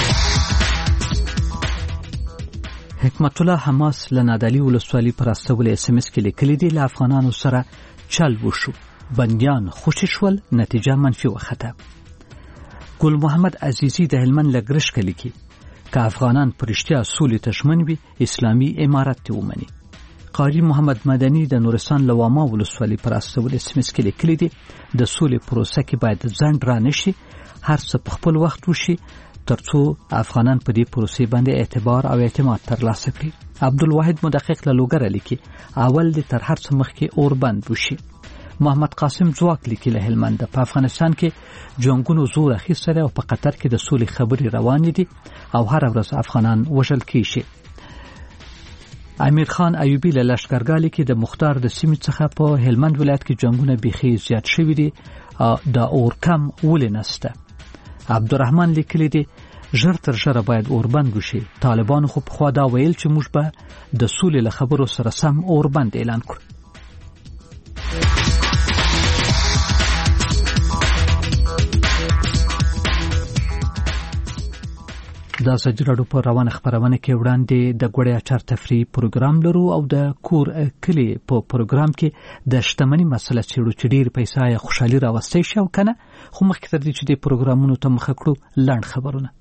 حکمت الله حماس له نادعلي ولسوالۍ پر استولې اس ام اس کې لیکلي دي له افغانانو سره چل وشو، بندیان خوشي شول، نتیجه منفي وخته. ګل محمد عزیزی د هلمند له ګرشک لیکي که افغانان پر اشتیا سولې تشمن وي اسلامي امارت ته ومني. قاری محمد مدني د نورستان لواما ولسوالۍ پر استول اس ام اس کې لیکلي دي د سولې پروسه کې باید ځنډ را نشي، هر څه په خپل وخت وشي ترڅو افغانان په دې پروسې باندې اعتبار او اعتماد ترلاسه کړي. عبدالواحد مدقق له لوګره لیکي اول د تر هر څه مخکې اور بند وشي. محمد قاسم ځواک لیکي له هلمند په افغانستان کې جنگونو زور اخیستی او په قطر کې د سولې خبرې روانې دي او هر ورځ افغانان وژل کیږي. امیر خان ایوبی له لشکرګاه لیکي د مختار د سیمې څخه په هلمند ولایت کې جنگونه بیخي زیات شوي دي، دا اور کم ولې نسته. عبدالرحمن لیکلی دی ژر تر ژره باید اوربند وشي. طالبانو خو پخوا دا ویل چې موږ به د سولې له خبرو سره سم اوربند اعلان کړو. د سجراډو په روانه خبرونه کې وړاندې د ګوړې اچار تفریح پروګرام لرو او د کور کلی په پروګرام کې د شتمنۍ مسله چیرو چې ډیر پیسې یا خوشحالي راوستي شو کنه خو مخکې تر دې چې د پروګرامونو ته مخ کړو لاند خبرونه.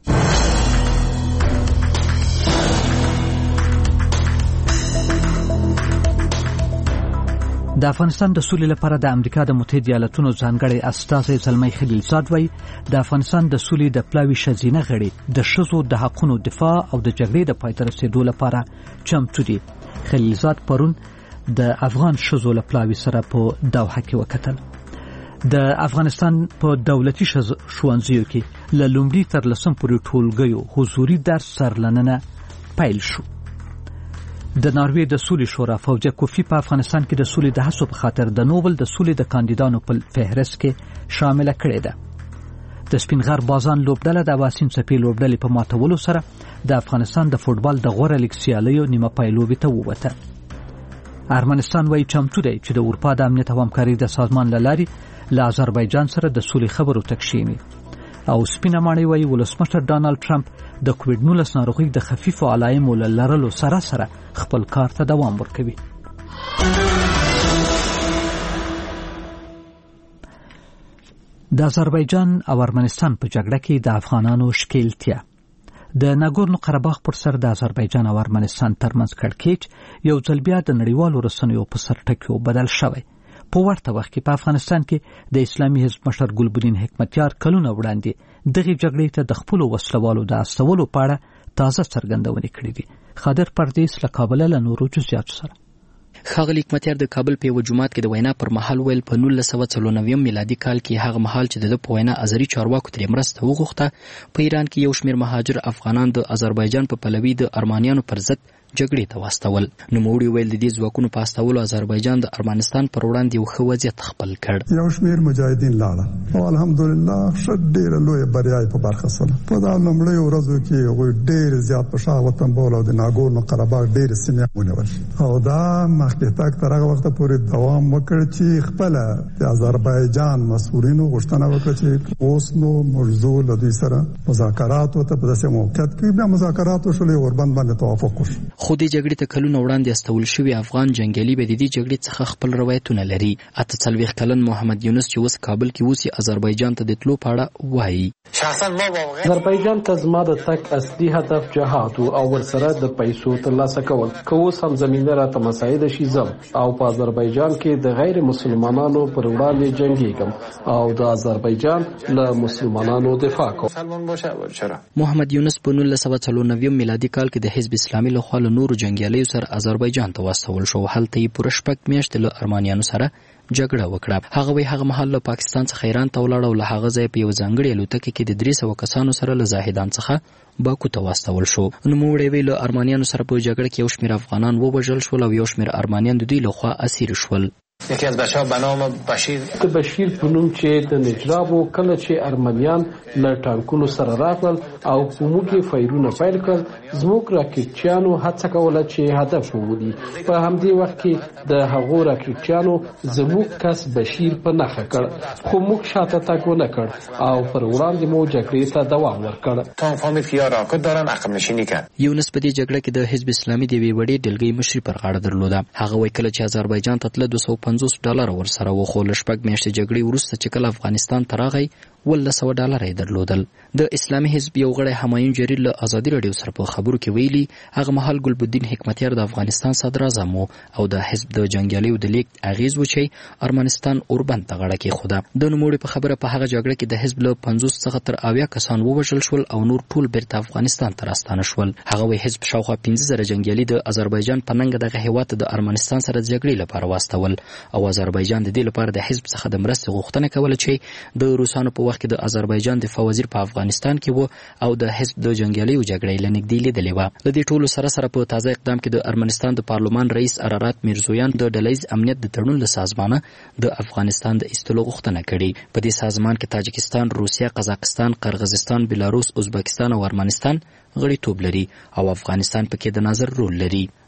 د افغانستان د سولې لپاره د امریکا د متحده ایالاتونو ځانګړي استازی زلمی خلیلزاد وایي د افغانستان د سولې د پلاوي شزینه غړي د ښځو د حقوقو دفاع او د جګړې د پای ته رسیدو لپاره چمتو دي. خلیلزاد پرون د افغان ښځو له پلاوي سره په دوحه کې وکتل. د افغانستان په دولتي ښوونځیو کې له لومړي تر لسم پورې ټولګیو حضوري درس سرلننه پیل شو. د ناروې د سولې شورا فوجا کوفی په افغانستان کې د سولې د هڅو په خاطر د نوبل د سولې د کاندیدانو په فهرست کې شامل کړي ده. د سپینغر بازان لوبډله د واسین سپی لوبډلې په ماتولو سره د افغانستان د فوتبال د غوره لیګ سیالیو نیمه پایلوبي ته ووته. ارمنستان وایي چمتو دی چې د اروپا د امنیت او همکارۍ د سازمان له لارې له آذربایجان سره د سولې خبرو ته کښیني. او سپینه ماڼۍ وایي ولسمشر ډانلډ ټرمپ د کووډ نولس ناروغۍ د خفیفو علایمو له لرلو سره سره خپل کار ته دوام ورکوي. د آذربایجان او ارمنستان په جګړه کې د افغانانو ښکیلتیا. د ناګورنو قرهباغ پر سر د آذربایجان او ارمنستان ترمنځ کړکېچ یو ځل بیا د نړیوالو رسنیو په سر ټکیو بدل شوی. په ورته وخت کې په افغانستان کې د اسلامي حزب مشر ګلبدین حکمتیار کلونه وړاندې دغه جګړې ته د خپل وسلوالو د استولو په اړه تازه څرګندونې کړې دي. خادر پردیس له کابل له نورو جزئیاتو سره. ښاغلی حکمتیار د کابل په یو جماعت کې د وینا پر مهال ویل په نولس سوه څلور نوي میلادي کال کې هغه مهال چې د په وینا ازری چارواکو ترې مرسته وغوښته په ایران کې یو شمېر مهاجر افغانان د آذربایجان په پلوي د ارمانیانو پر ضد جګړې ته واستول. نوموړي ویل د دې ځواکونو په استولو آذربایجان د ارمنستان پر وړاندې یو ښه وضعیت خپل کړ. یو شمېر مجاهدین لاړل او الحمدلله ښه ډېره لویه بریا یې په برخه سوله. په دا لومړیو ورځو کې هغوی ډېر زیات په شاه وطن بول او د ناګورنو قرهباغ ډېرې سیمې ونیول او دا مخکې تګ تر هغه وخته پورې دوام وکړ چې خپله د آذربایجان مسؤلینو غوښتنه وکړه چې اوس نو موږ ځو له دوی سره مذاکراتو ته په داسې موقعیت کې بیا مذاکرات وشول او ورباندې باندې توافق وشو. خو دې جګړې ته کلونه وړاندې استول شوي افغان جنګیالي به د دې جګړې څخه خپل روایتونه لري. اته څلوېښت کلن محمد یونس چې اوس کابل کې اوسي آذربایجان ته د تلو په اړه وایي. آذربایجان ته زما د تګ اصلي هدف جهاد او ورسره د پیسو ترلاسه کول. که اوس هم زمینه راته مساعده شي زم او په آذربایجان کې د غیر مسلمانانو پر وړاندې جنګیږم او د آذربایجان له مسلمانانو دفاع کوم. محمد یونس په نولس سوه څلور نوي میلادي کال کې د حزب اسلامي لخوا له نورو جنګیالیو سره آذربایجان ته واستول شو. هلته یې پوره شپږ میاشتې له ارمانیانو سره جګړه وکړه. هغه وی هغه مهال له پاکستان څخه ایران ته ولاړ او له هغه ځای په یو ځانګړي الوتکه کې د درې سوه کسانو سره له زاهدان څخه باکو ته واستول شو. نوموړی وی له ارمانیانو سره په جګړه کې یو شمېر افغانان ووژل شول او یو شمېر ارمانیان د دوی لخوا اسیر شول. یکی از بچه‌ها به نام بشیر د بشیر په نوم چې د نجرابو کله چې ارمنیان له ټانکونو سره راغلل او کوموږي فایرونه پیل کړل زموږ راکټچیانو هڅه کوله چې هدف وولي. په همدې وخت کې د هغو راکټچیانو زموږ کس بشیر په نښه کړ خو موږ شاته تګ ونه کړ او پر وړاندې مو جګړې ته دوام ورکړ. تام فهمید که یا راکټ دارن عقب نشینی کرد. یونس په دې جګړه کې د حزب اسلامي د یوې وړې ډلګۍ مشري پر غاړه درلوده. هغه وایي کله چې آذربایجان ته تله دوه سوه پنځوس ډالر ورسره و خو له شپږ میاشتې جګړې وروسته چې کله افغانستان ته راغی ولس سوه ډالر یې درلودل. د اسلامي حزب یو غړی همایون جریر له ازادي راډیو سره په خبرو کې ویلي هغه مهال ګلبدین حکمتیار د افغانستان صدراعظم و او د حزب د جنګیالیو د لیک اغیز و چې ارمنستان اوربند ته غاړه کېښوده. د نوموړي په خبره په هغه جګړه کې د حزب له پنځوس څخه تر اویا کسان ووژل شول او نور ټول بیرته افغانستان ته راستانه شول. هغه وایي حزب شاوخوا پنځه زره جنګیالي د آذربایجان په ننګه دغه هېواد د ارمنستان سره د جګړې لپاره واستول او آذربایجان د دې لپاره د حزب څخه د مرستې غوښتنه کوله چې د روسانو په وخت کې د آذربایجان دفاع وزیر په افغانستان کې و او د حزب د جنګیالیو جګړې له نږدې لیدلې وه. له دې ټولو سره سره په تازه اقدام کې د ارمنستان د پارلمان رئیس ارارات میرزویان د ډلهییز امنیت د تړون له سازمانه د افغانستان د ایستلو غوښتنه کړې. په دې سازمان کې تاجکستان، روسیه، قزاقستان، قرغیزستان، بلاروس، ازبکستان او ارمنستان غړیتوب لري او افغانستان پکې د ناظر رول لري.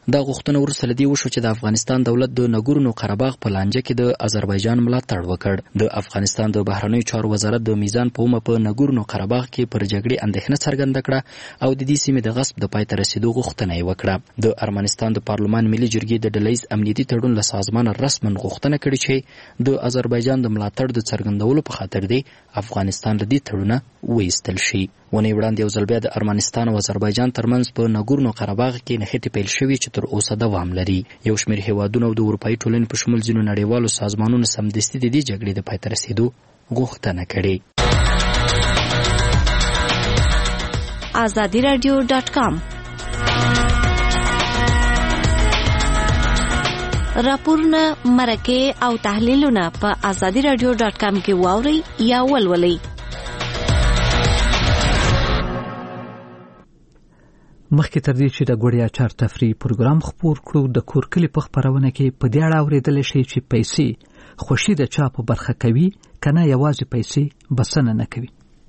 دا غوښتنه ورسره دی وشو چې د افغانستان دولت د نګورنو قرهباغ په لانجه کې د آذربایجان ملاتړ وکړ. د افغانستان د بهرنیو چارو وزارت د میزان په اومه په نګورنو قرهباغ کې پر جګړې اندېښنه څرګنده کړه او د دې سیمې د غصب د پای ته رسیدو غوښتنه یې وکړه. د ارمنستان د پارلمان ملي جرګې د ډلهییز امنیتي تړون له سازمانه رسماً غوښتنه کړې چې د آذربایجان د ملاتړ د څرګندولو په خاطر دی افغانستان له دې تړونه وایستل شي. ونې وړاندې یو ځل بیا د ارمنستان او آذربایجان ترمنځ په نګورنو قرهباغ کې نښتې پیل شوې چې تر اوسه دوام لري. یو شمېر هیوادونه او د اروپایي ټولنې په شمول ځینو نړیوالو سازمانونو سمدستي د دې جګړې د پای ته رسیدو غوښتنه کړې. آزادي رادیو ډاټ کام راپورونه، مرکې او تحلیلونه په آزادي رادیو ډاټ کام کې واورئ یا ولولئ. مخکې تر دې چې د ګوړیا چار تفریح پروګرام خپور کړو د کورکلي په خبرونه کې په دې اړه اورېدل شي چې پیسې خوشي د چا په برخه کوي کنه یوازې پیسې بسنه نه کوي.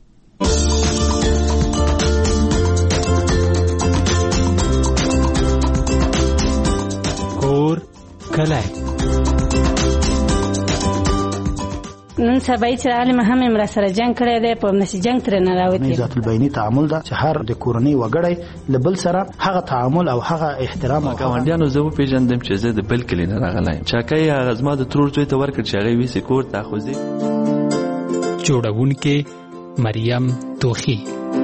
کور کله نن سبا چې عالم هم امر سره جنگ کړی دی په نشي جنگ تر نه راوتی. ذات البینی تعامل دا چې هر د کورنۍ وګړی لبل سره هغه تعامل او هغه احترام او ګاونډیانو زه پیژندم چې زه د بل کلی نه راغلایم. چاکای هغه زما د ترور زوی ته ورکړ چې هغه ویسي کور تاخذي. جوړونکې مریم توخی.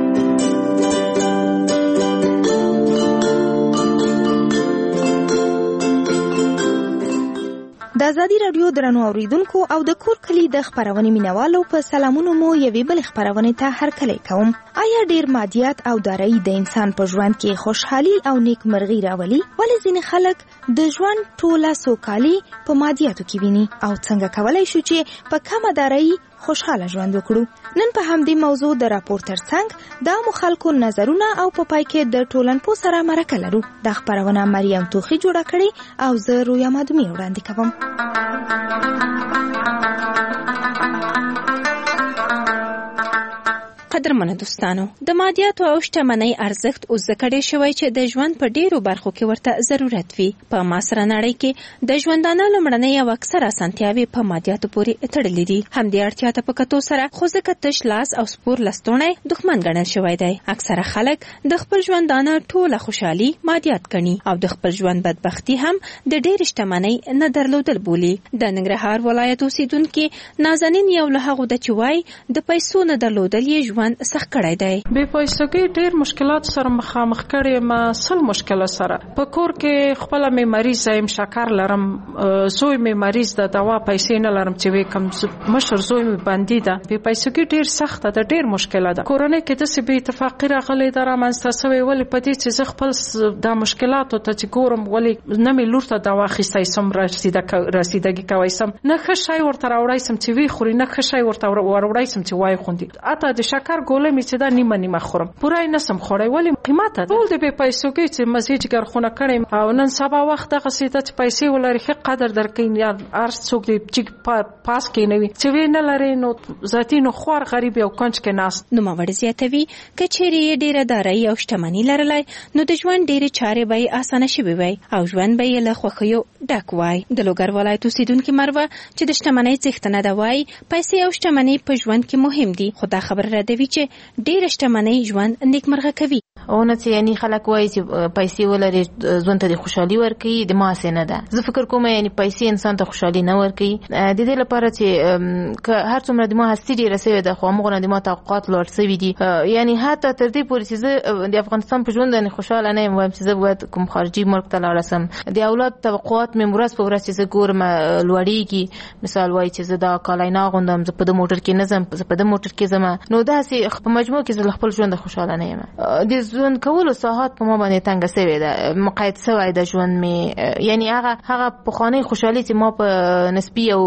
د ازادي رادیو درنو اوریدونکو او د کور کلی د خبرونې مینوالو په سلامونو مو یوې بل خبرونې ته هرکلی کوم. آیا ډیر مادیات او دارایی د انسان په ژوند کې خوشحالي او نیکمرغي راولي؟ ولې ځینې خلک د ژوند ټوله سوکالي په مادیاتو کې ویني او څنګه کولای شو چې په کمه دارایی خوشحاله ژوند وکړو؟ نن په همدې موضوع د راپور ترڅنګ د عامو خلکو نظرونه او په پای کې د ټولنپوه سره مرکه لرو. د خبرونه مریم توخی جوړه کړې او زه رویا مادومي وړاندې کوم. قدرمنو دوستانو، د مادیاتو او شتمنۍ ارزښت اوس ځکه شوی چې د ژوند په ډیرو برخو کې ورته ضرورت وي. په معاصره نړۍ کې د ژوندانه لومړنۍ او اکثره اسانتیاوې په مادیاتو پورې تړلې دي. همدې اړتیا ته په کتو سره خو ځکه تش لاس او سپور لستوڼی دښمن ګڼل شوی دی. اکثره خلک د خپل ژوندانه ټوله خوشحالي مادیات ګڼي او د خپل ژوند بدبختی هم د ډېر شتمنۍ نه درلودل بولي. د ننګرهار ولایت اوسیدونکي نازنین یو له هغو ده چې وایي د پیسو نه درلودل یې ژوند سخت کړی دی. بې پیسګۍ ډېر مشکلات سره مخامخ کړی ما سل مشکل سره. په کور کې خپل مې مریض یم، شکر لرم، زوی مې مریض ده، دوا پیسې نه لرم چې وې کم مشر زوی مې باندې ده. بې پیسګۍ ډېر سخت ده، ډېر مشکل ده. کورنۍ کې د څه بې اتفاقی راغلي ده رامنځته شوی. ولې په دې چې زه خپل د مشکلاتو ته چې ګورم ولې نه مې لور ته دوا اخیستی سم رسیده رسیدګي کوی سم نه ښه شی ورته راوړی سم چې وی خوري، نه ښه شی ورته وروړی سم چې وای خوندي. اته د شکر ګولې می چې دا نیمه نیمه خورم پوره نه سم خوړی. ولې قیمت ده ټول د بې پیسګۍ چې مزه جګر خونه کړم او نن سبا وخت دغه سیده چې پیسې ولري ښه قدر درکې یا ارز څوک دې چې پاس کې نه وي چې وی نه لري نو ذاتی نو خور غریب یو کنج کې ناس نو مور زیاتوي کچېری ډیره دارایی او شتمنۍ لرلای نو د ژوند ډیره چارې به اسانه شي وي او ژوند به له خوخیو ډک وای. د لوګر ولایت اوسیدونکو مروه چې د شتمنۍ څښتنه ده وای پیسې او شتمنۍ په ژوند کې مهم دي، خو دا خبر را دی چې ډیر شتمنۍ ژوند نیکمرغه کوي. اونه چې یعنی خلک وایي چې پیسې ولري ژوند ته خوشحالي ورکوي، د ماسه نه ده. زه فکر کوم یعنی پیسې انسان ته خوشحالي نه ورکوي. د دې لپاره چې هر څومره د ما هستی ډیره سوي ده خو موږ نه د ما توقعات لوړ سوي دي. یعنی حتی تر دې پورې چې زه د افغانستان په ژوند باندې خوشاله نه یم، وایم چې زه باید کوم خارجي ملک ته لاړ شم. د اولاد توقعات مې ورځ په ورځ چې زه ګورم لوړیږي. مثال وایي چې زه دا کالای نه غوندم، زه په د موټر کې نه ځم، زه په د موټر کې ځم. نو دا سي په مجموع کې زه خپل ژوند خوشاله نه یم. د ژوند کولو ساحات په ما باندې تنګ شوی ده، مقید شوی ده ژوند می. یعنی هغه هغه پخوانی خوشحالي چې ما په نسبی او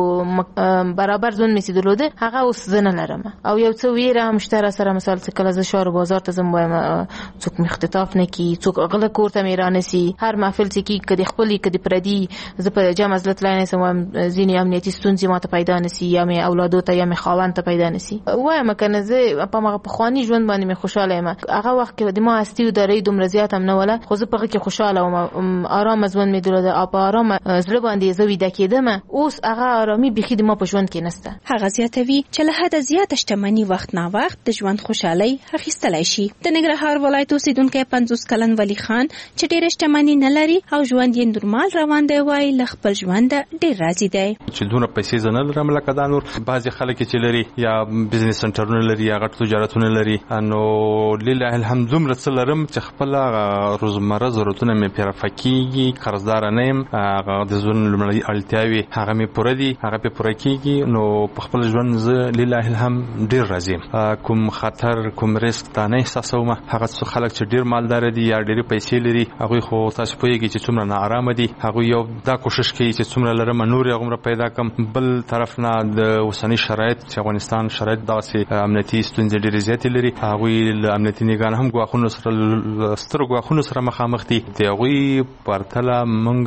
برابر ژوند می سیدلوده هغه اوس زنه لرم. او یو څو ویره هم شته سره. مثال چې کله زه شهر بازار ته زم وایم څوک مختطاف نه کی، څوک غله کوړه میرانه سي. هر محفل چې کی کدي خپلې کدي پردي زه په جمع زلت لاینې سم وایم ځینې امنیتي ستونزې ماته پیدا نسی یا مې اولادو ته یا مې خاوند ته پیدا نسی. وایم کنه زه په ما پخوانی ژوند باندې مې خوشاله یم. هغه وخت کې د ما ما هستی او داري دومره زیات هم نه ولا خو زه په کې خوشاله وم آرام ژوند مې درلوده او په آرام زړه باندې زه ویده کېدم اوس هغه آرامي بيخي د ما په ژوند کې نشته. هغه زیاتوي چې له حده زیاته شتمني وخت نا وخت د ژوند خوشحالي اخیستلای شي. د ننګرهار ولایت اوسیدونکو پنځوس کلن ولی خان چې ډېر شتمني نه لري او ژوند یې نورمال روان دی وای له خپل ژوند ډېر راضي دی. چې دونه پیسې زنه لرم لکه دا نور بعضي خلک چې لري یا بزنس سنټرونه لري یا غټ تجارتونه لري نو لله الحمد زمره څه لرم چې خپل روزمره ضرورتونه مې پیره فکیږي قرضدار نه یم هغه د ژوند لمړی اړتیاوي هغه مې پوره دي هغه په پوره کیږي نو په خپل ژوند زه لله الحمد ډیر راضي کوم خطر کوم ریسک تا نه احساسوم. هغه څو خلک چې ډیر مالدار دي یا ډیر پیسې لري هغه خو تاسو پوهیږئ چې څومره نه آرام دي هغه یو دا کوشش کوي چې څومره لرم نور یې غوړه پیدا کم. بل طرف نه د اوسنی شرایط چې افغانستان شرایط داسې امنیتي ستونزې ډیر زیات لري هغه له امنیتي نگاه هم غواخونو سره ستر غواخونو سره مخامخ دي دی هغه پرتله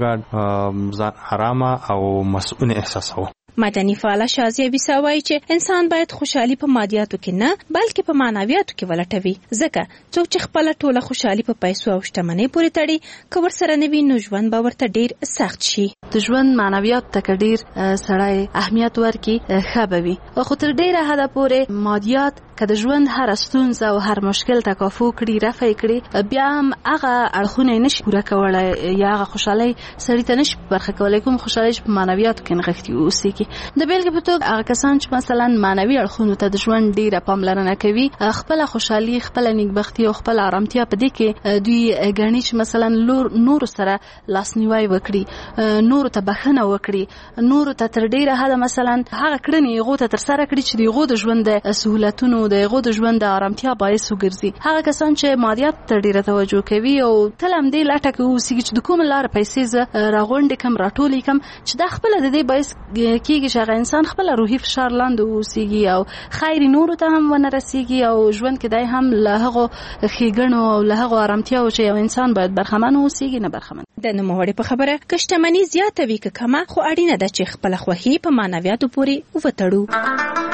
مونږه ځان آرامه او مسؤل احساسو. مدني فعال شازیه وسوي چې انسان باید خوشحالي په مادیاتو کې نه بلکې په معنویاتو کې ولټوي ځکه څوک چې خپل ټوله خوشحالي په پیسو او شتمنۍ پورې تړي کور سره نوي نو ژوند به ورته ډیر سخت شي. د ژوند معنویات ته ډیر سړی اهمیت ورکړي ښه به وي خو تر ډیره حده پورې مادیات که د ژوند هر ستونزه او هر مشکل تکافو کړي رفع کړي بیا هم هغه اړخونه نشي پوره کولای یا هغه خوشحالي سړی ته نشي برخه کولای کوم خوشحالي په معنویاتو کې نغښتي اوسي. د بیلګې په توګه هغه کسان چې مثلا معنوي اړخونو ته د ژوند ډیره پاملرنه کوي خپل خوشحالي خپل نیکبختي او خپل آرامتیا په دې کې دوی غني چې مثلا نور سره لاسنیوي وکړي نور ته بخښنه وکړي نور ته تر ډیره حد مثلا هغه کړنې غو ته تر سره کړي چې د غو د ژوند د سہولتونو د غو د ژوند د آرامتیا باعث وګرځي. هغه کسان چې مادیات ته ډیره توجه کوي او تل هم دې لټه کوي چې د کوم لار پیسې ز راغونډ کم راټولې کم چې د خپل د دې باعث کېږي چې هغه انسان خپل روحي فشار لاندې اوسېږي او خیر نور ته هم ونه رسېږي او ژوند کې دای هم له هغه ښېګڼو او له هغه آرامتیا او چې یو انسان باید برخمن اوسېږي نه برخمن. د نوموړي په خبره که شتمني زیاته وي که کمه خو اړینه ده چې خپل خوښي په معنویاتو پورې وتړو.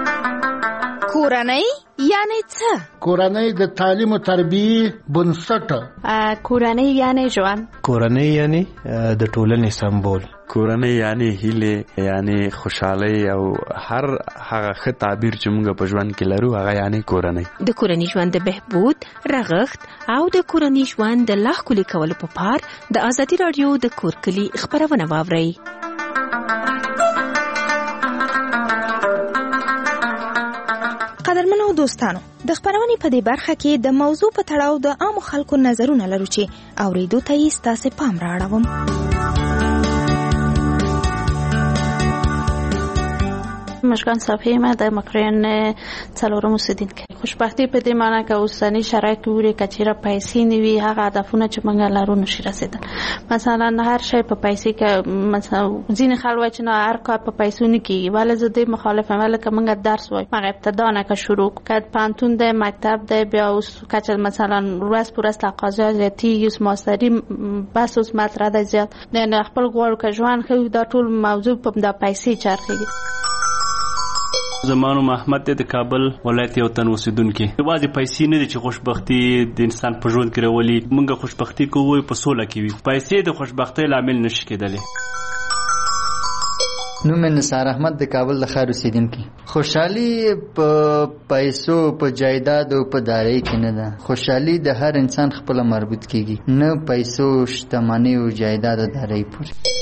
کورنۍ یعنی څه؟ کورنۍ د تعلیم او تربیې بنسټ. کورنۍ یعنی ژوند. کورنۍ یعنی د ټولنې سمبول. کورنۍ یعنی هیله یعنی خوشحالي او هر هغه ښه تعبیر چې موږ په ژوند کې لرو هغه یعنی کورنۍ. د کورنۍ ژوند د بهبود رغښت او د کورنۍ ژوند د لا ښکلي کولو په پار د ازادي رادیو د کور کلی خبرونه واورئ. قدرمنو دوستانو د خبرونې په دې برخه کې د موضوع په تړاو د عام خلکو نظرونه لرو چې اوریدو ته یې ستاسو پام راړوم. مشکان صافی ما د مکرین څلورم اوسیدونکي خوشبختی په دې معنی که اوسنی شرایط وری کچیره پیسې نیوي هغه هدفونه چې موږ لرو نشي رسیدل. مثلا هر شی په پیسې کې مثلا ځین خلک چې نه هر کار په پیسو نه کیږي ولې زه دې مخالفم ولې که موږ درس وای موږ ابتدا نه که شروع کړ پانتون د مکتب د بیا اوس کچل مثلا ورځ پر ورځ تقاضا زیاتی یوس ماستری بس اوس مطرح ده زیات نه خپل غوړ که ژوند خو دا ټول موضوع په د پیسې چرخیږي. زمانو محمد د کابل ولایت یو تن اوسیدونکي واځي پیسې نه دي چې خوشبختی د انسان په ژوند کې راولي موږ خوشبختی کوو په سوله کې وي پیسې د خوشبختی لامل نشي کېدلی. نو من نثار احمد د کابل د خیر اوسیدونکي خوشحالي په پیسو په جایداد او په داري کې نه ده. خوشحالي د هر انسان خپل مربوط کیږي نه پیسو شتمنۍ او جایداد او داري پورې.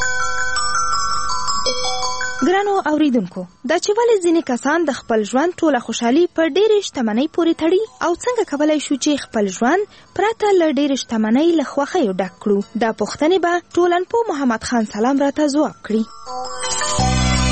ګرانو اوریدونکو دا چې ولې ځینې کسان د خپل ژوند ټوله خوشحالي په ډېرې شتمنۍ پورې تړي او څنګه کولی شو چې خپل ژوند پرته له ډېرې شتمنۍ له خوښیو ډک کړو دا پوښتنې به ټولنپوه محمد خان سلام راته ځواب کړي.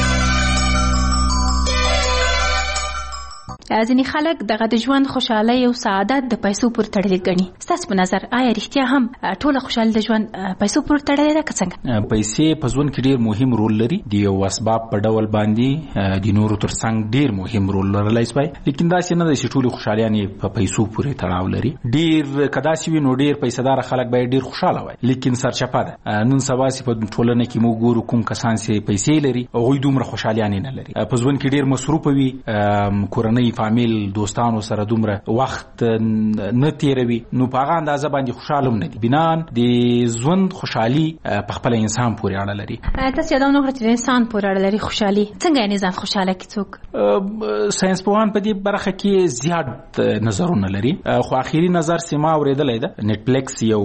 ځینې خلک دغه د ژوند خوشحالي او سعادت د پیسو پورې تړلې ګڼي. ستاسو په نظر آیا رښتیا هم ټوله خوشحالي د ژوند پیسو پورې تړلې ده که څنګه؟ پیسې په ژوند کې ډېر مهم رول لري د یو اسباب په ډول باندې د نورو تر څنګ ډېر مهم رول لرلی شي لیکن داسې نه ده چې ټولې خوشحالیانې په پیسو پورې تړاو لري. ډېر که داسې وي نو ډېر پیسهدار خلک باید ډېر خوشحاله وي لیکن سرچپه ده. نن سبا چې په ټولنه کې موږ ګورو کوم کسان چې پیسې لري هغوی دومره خوشحالیانې نه لري. په ژوند کې ډېر مصروفه وي کورنۍ فامیل دوستانو سره دومره وخت نه تیروي نو په هغه اندازه باندې خوشاله نه دي. بنان د ژوند خوشحالي په خپل انسان پورې اړه لري. تاسو یادونه وکړه چې انسان پورې اړه لري خوشحالي څنګه نه ځان خوشاله کی څوک ساينس پوهان په دې برخه کې زیات نظرونه لري خو اخیری نظر سیما اوریدلې ده نتفلیکس یو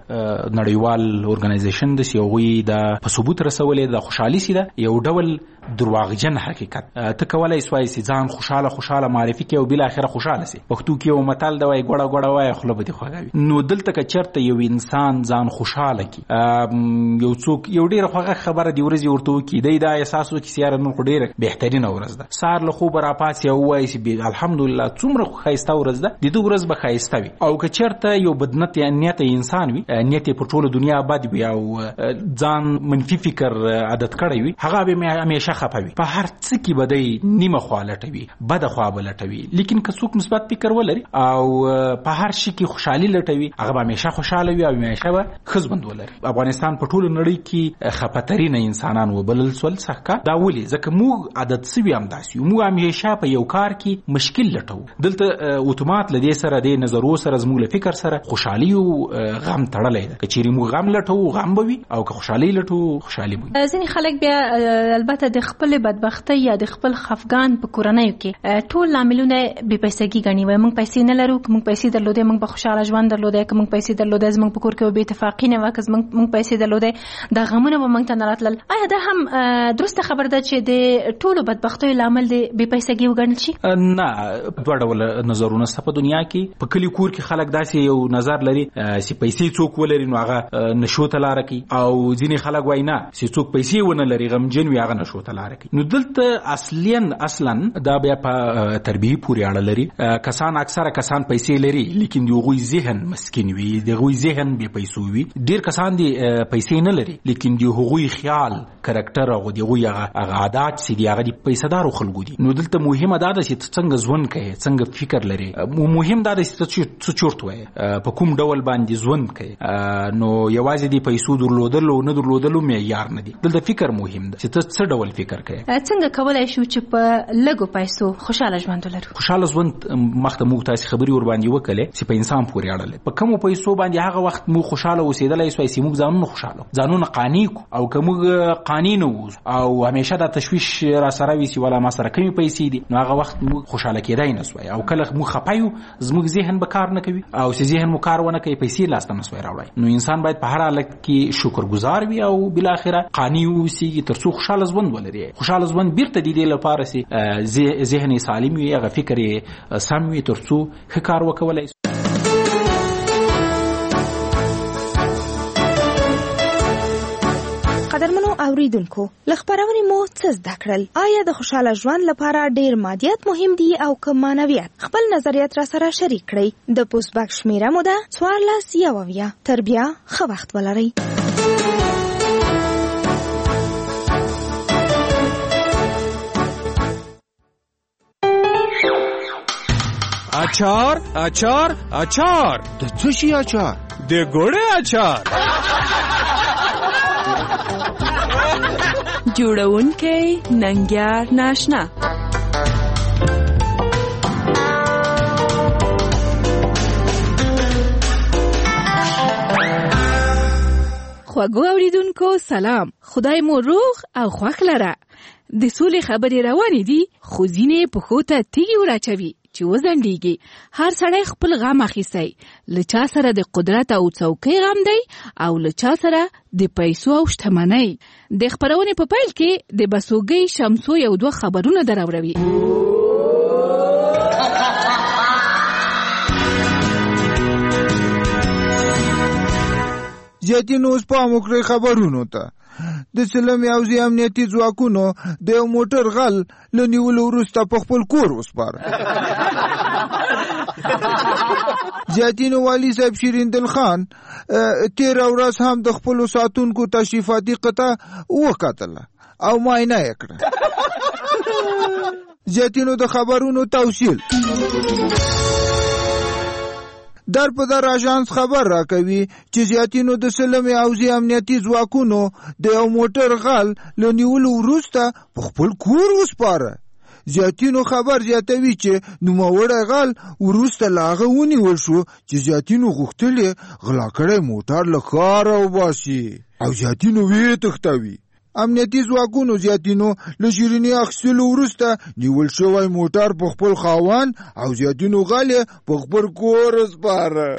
نړیوال اورګنایزیشن د سیوغي د په ثبوت رسولې د خوشحالي سي ده یو ډول درواغجن حقیقت ته کولای سوای سي ځان خوشاله خوشاله معرفي کې او بل اخره خوشاله سي. پښتو کې یو متل دی وای ګړه ګړه وای خپل به دي خوږوي. نو دلته که چرته یو انسان ځان خوشاله کی یو څوک یو ډیره خوږه خبره دی ورځي ورته کی دی دا احساسو کې سیاره نو ډیره بهترینه ورځ ده. سار له خوب را پاس یو وای سي الحمدلله څومره خیسته ورځ ده د دې ورځ به خیسته وي. او که چرته یو بدنت یا نیت انسان وي نیت په ټوله دنیا بد وي او ځان منفي فکر عادت کړی وي هغه به همیشه خپوي په هر څه کې بدای نیمه خالټوي بد خوا بلټوي. لیکن که څوک مثبت فکر ولري او په هر شي کې خوشحالي لټوي هغه به همیشه خوشاله وي او همیشه به خزبند ولري. افغانستان په ټوله نړۍ کې خپترینه انسانان وبلل سول څخه دا ولي ځکه موږ عادت سوي هم داسي موږ همیشه په یو کار کې مشکل لټو. دلته اتومات لدې سره د نظرو سره زموږ فکر سره خوشحالي او غم تړلې ده. کچېری موږ غم لټو غم بوي او که خوشحالي لټو خوشحالي بوي. ځینې خلک بیا البته د خپل بدبختی یا د خپل خفګان په کورنۍ کې ټول لاملونه بې پیسګي غني وي. موږ پیسې نه لرو موږ پیسې درلودې موږ به خوشاله ژوند درلودې که موږ پیسې درلودې زموږ په کور کې به اتفاقی نه وکړ موږ پیسې درلودې دا غمونه به موږ ته نه راتلل. آیا دا هم درسته خبر ده چې د ټولو بدبختیو لامل دی بې پیسګي وګڼل شي؟ نه دوه ډول نظرونه په دنیا کې په کلی کور کې خلک داسې یو نظر لري چې پیسې څوک ولري نو هغه نشو ته لار کوي او ځینې خلک وایي نه چې څوک پیسې ونه لري غمجن وي هغه نشو ته لار کوي. نو دلته اصليا اصلا دا بیا په تربیه پورې اړه لري. کسان اکثره کسان پیسې لري لیکن دوی ذهن مسکین وي دوی ذهن به پیسو وي. ډیر کسان دي پیسې نه لري لیکن دوی خیال کریکټر او دوی هغه عادت سي دي هغه پیسې دارو خلکو دي. نو دلته مهمه دا ده چې څنګه ژوند کوي څنګه فکر لري. مهم دا ده چې څه چورت وای په کوم ډول باندې ژوند کوي. نو یوازې دی پیسو درلودل او نه درلودل معیار نه دي. دلته فکر مهم ده چې ته څه ډول فکر کوي. څنګه کولای شو چې په لګو پیسو خوشاله ژوند ولرو؟ خوشاله ژوند مخته موږ تاسو خبري ور باندې وکړه چې په انسان پورې اړه لري. په کوم پیسو باندې هغه وخت موږ خوشاله اوسېدلای سوای چې موږ ځانونه خوشاله ځانونه قانع او که موږ قانع نه وو او همیشه دا تشویش را سره وي چې ولا ما سره کمی پیسې دي نو هغه وخت موږ خوشاله کېدای نه سوای. او کله موږ خپایو زموږ ذهن به کار نه کوي او چې ذهن مو کار ونه کوي پیسې لاسته نه سوای راوړي. نو انسان باید په هر حالت کې شکرګزار وي او بل اخره قانع اوسي ترڅو خوشاله ژوند ولري. خوشاله ژوند بیرته د دې لپاره سي ذهن سالم وي هغه فکر سم وي ترڅو ښه کار وکولای. قدرمنو اوریدونکو لخبرونه مو څه زده کړل؟ آیا د خوشاله ژوند لپاره ډیر مادیات مهم دي او که معنویات؟ خپل نظریات را سره شریک کړئ. د پوسټ باکس شمیره مو ده څوارلس یوویا. تر بیا ښه وخت ولرئ. اچار اچار اچار د څه شي اچار؟ د ګوړې اچار. جوړونکی ننګیار ناشنا. خوږو اوریدونکو سلام. خدای مو روغ او خوښ لره. د سولې خبرې روانې دي خو ځینې پښو ته تیږې وراچوي چې وزنډیږي. هر سړی خپل غم اخیستی. له چا سره د قدرت او څوکۍ غم دی او له چا سره د پیسو او شتمنۍ. د خپرونې په پیل کې د بسوګۍ شمسو یو دوه خبرونه دراوروي. زیاتین اوس پام وکړئ خبرونو ته. د سلمي حوزې امنیتي ځواکونو د یو موټر غل له نیولو وروسته په خپل کور وسپاره. زیاتین والي صاحب شیریندل خان تېره ورځ هم د خپلو ساتونکو تشریفاتي قطعه وکتله او معاینه یې کړه. زیاتینو د خبرونو توصیل در په در اژانس خبر را کوي چې زیاتینو د سلمي حوزې امنیتي ځواکونو د یو موټر غل له نیولو وروسته په خپل کور وسپاره. زیاتینو خبر زیاتوي چې نوموړی غل وروسته له هغه ونیول شو چې زیاتینو غوښتل یې غلا کړی موټر له ښاره وباسي او زیاتینو ویې تښتوي. امنیتي ځواکونو زیاتینو له شیریني اخیستلو وروسته نیول شوی موټر په خپل خاوند او زیاتینو غل یې په خپل کور سپاره.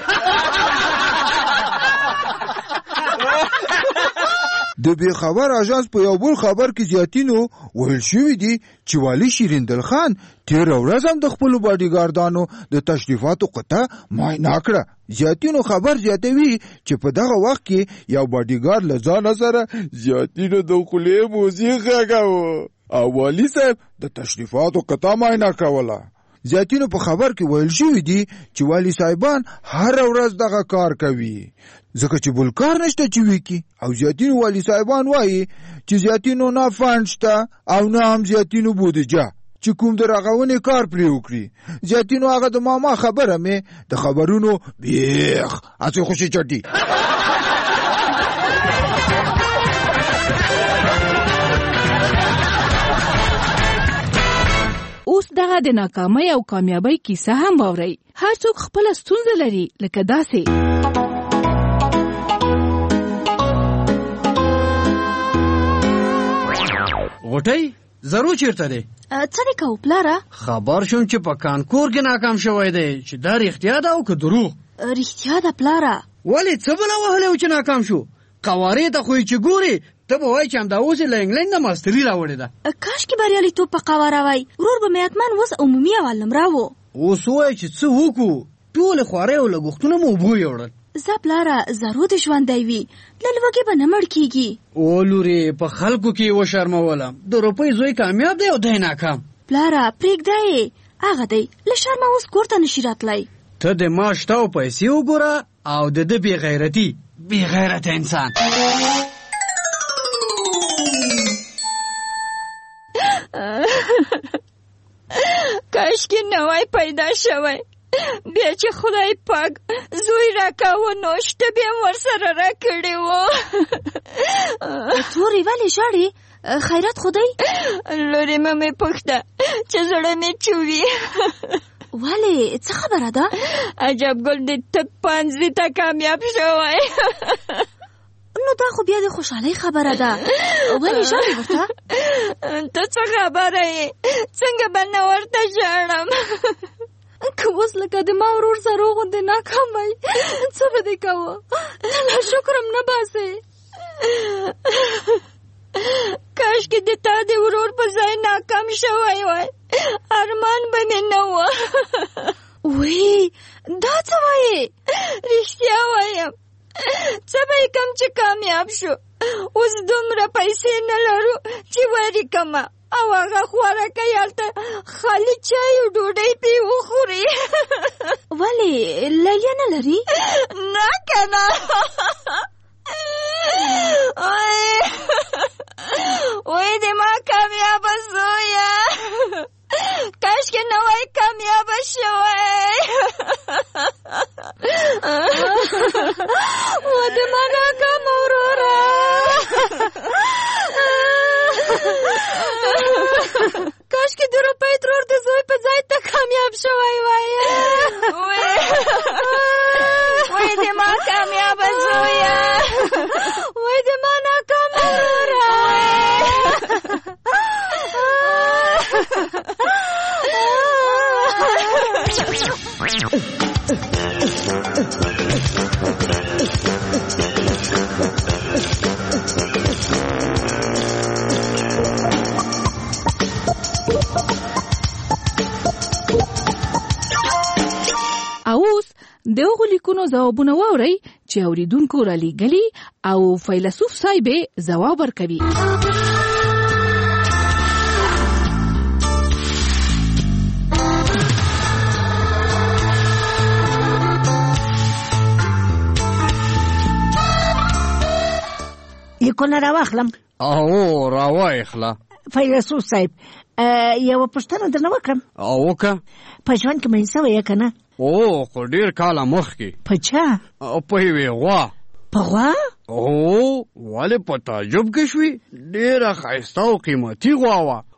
د بې خبر اژانس په یو بل خبر کې زیاتینو ویل شوي دي چې والي شیریندل خان تېره ورځ هم د خپلو باډیګاردانو د تشریفاتو قطعه معاینه کړه. زیاتینو خبر زیاتوي چې په دغه وخت کې یو باډیګارد له ځانه سره زیاتینو د خولې موزیک غږاوه او والي صاحب د تشریفاتو قطعه معاینه کوله. زیاتینو په خبر کې ویل شوي دي چې والي صاحبان هر ورځ دغه کار کوي ځکه چې بل کار نشته چې وکړي. او زیاتینو والي صاحبان وایي چې زیاتینو نه فنډ شته او نه هم زیاتینو بودجه چې کوم د رغونې کار پرې وکړي. زیاتینو هغه د ماما خبره مې د خبرونو بیخ هسې خوشي چټي. اوس دغه د ناکامۍ او کامیابۍ کیسه هم واورئ. هر څوک خپله ستونزه لري لکه داسې. غوټۍ زرو چیرته دی؟ څه دې کوو پلاره؟ خبر شوم چې په کانکور کې ناکام شوی دی چې دا رښتیا ده او که دروغ؟ رښتیا ده پلاره. ولې څه بله وهلی و چې ناکام شو؟ قوارې ته خو یې چې ګورې ته به وایي چې همدا اوس یې له انګلینډ نه ماستري راوړې ده. کاشکې بریالیتوب په قواره وای. ورور به مې حتما اوس عمومي اول نمره و. اوس ووایه چې څه وکړو؟ ټولې خوارۍ او لګښتونه مو اوبو یوړل. زه پلاره زرو دې ژوندی وي له لوږې به نه مړ کېږي. او لورې په خلکو کې یې وشرمولم. د روپۍ زوی کامیاب دی او دی ناکام. پلاره پرېږده یې هغه دی له شرمه اوس کور ته نشي راتلی. ته د ما شته او پیسې وګوره او د ده بې غیرتي بې غیرته انسان. کاشکې نوی پیدا شوی بیا چې خدای پاک زوی راکاوه نو شته بیا هم ورسره راکړې و. تورې ولې ژاړې؟ خیرات خو دی؟ لورې مه مې پوښته چې زړه مې چوي. ولې څه خبره ده؟ عجب ګل دې طب پانځي ته کامیاب شوی. نو دا خو بیا د خوشحالۍ خبره ده. ولې ژاړې ورته؟ ته څه خبره یې؟ څنګه به نه ورته ژاړم؟ که اوس لکه د ما ورور زرو غوندې ناکام وای څه به دې کوه؟ له شکرم نه باسې. کاشکې د تا د ورور په ځای ناکام شوی وای ارمان به مې نه و. وی دا څه وایې؟ رښتیا وایم څه به یې کم چې کامیاب شو. اوس دومره پیسې نه لرو چې ولیکمه او هغه خوارکۍ هلته خالي چای او ډوډۍ پې وخوري. ولې لیلیه نه لري؟ نه که نه. وای د ما کامیابه زویه کاشکې نه وای کامیابه شوی. و د ما ناکامه وروره. کاشکې د روپۍ ترور د زوی په ځای ته کامیاب شوی وای. وای د ما کامیابه زویه وای د ما ناکامه وروره. اوس د هغو لیکونو ځوابونه واورئ چې اوریدونکو را لیږلي او فیلسوف صاحب ځواب ورکوي. لیکونه راواخلم؟ او راواخله. فیلسوف صاحب یوه پوښتنه درنه وکړم؟ او وکړه. په ژوند کې مین سوی یې که نه؟ او خو ډېر کاله مخکې. په چا؟ په یوې غوا. په غوا؟ او ولې په تعجب کې شوي؟ ډېره ښایسته او قیمتي غوا وه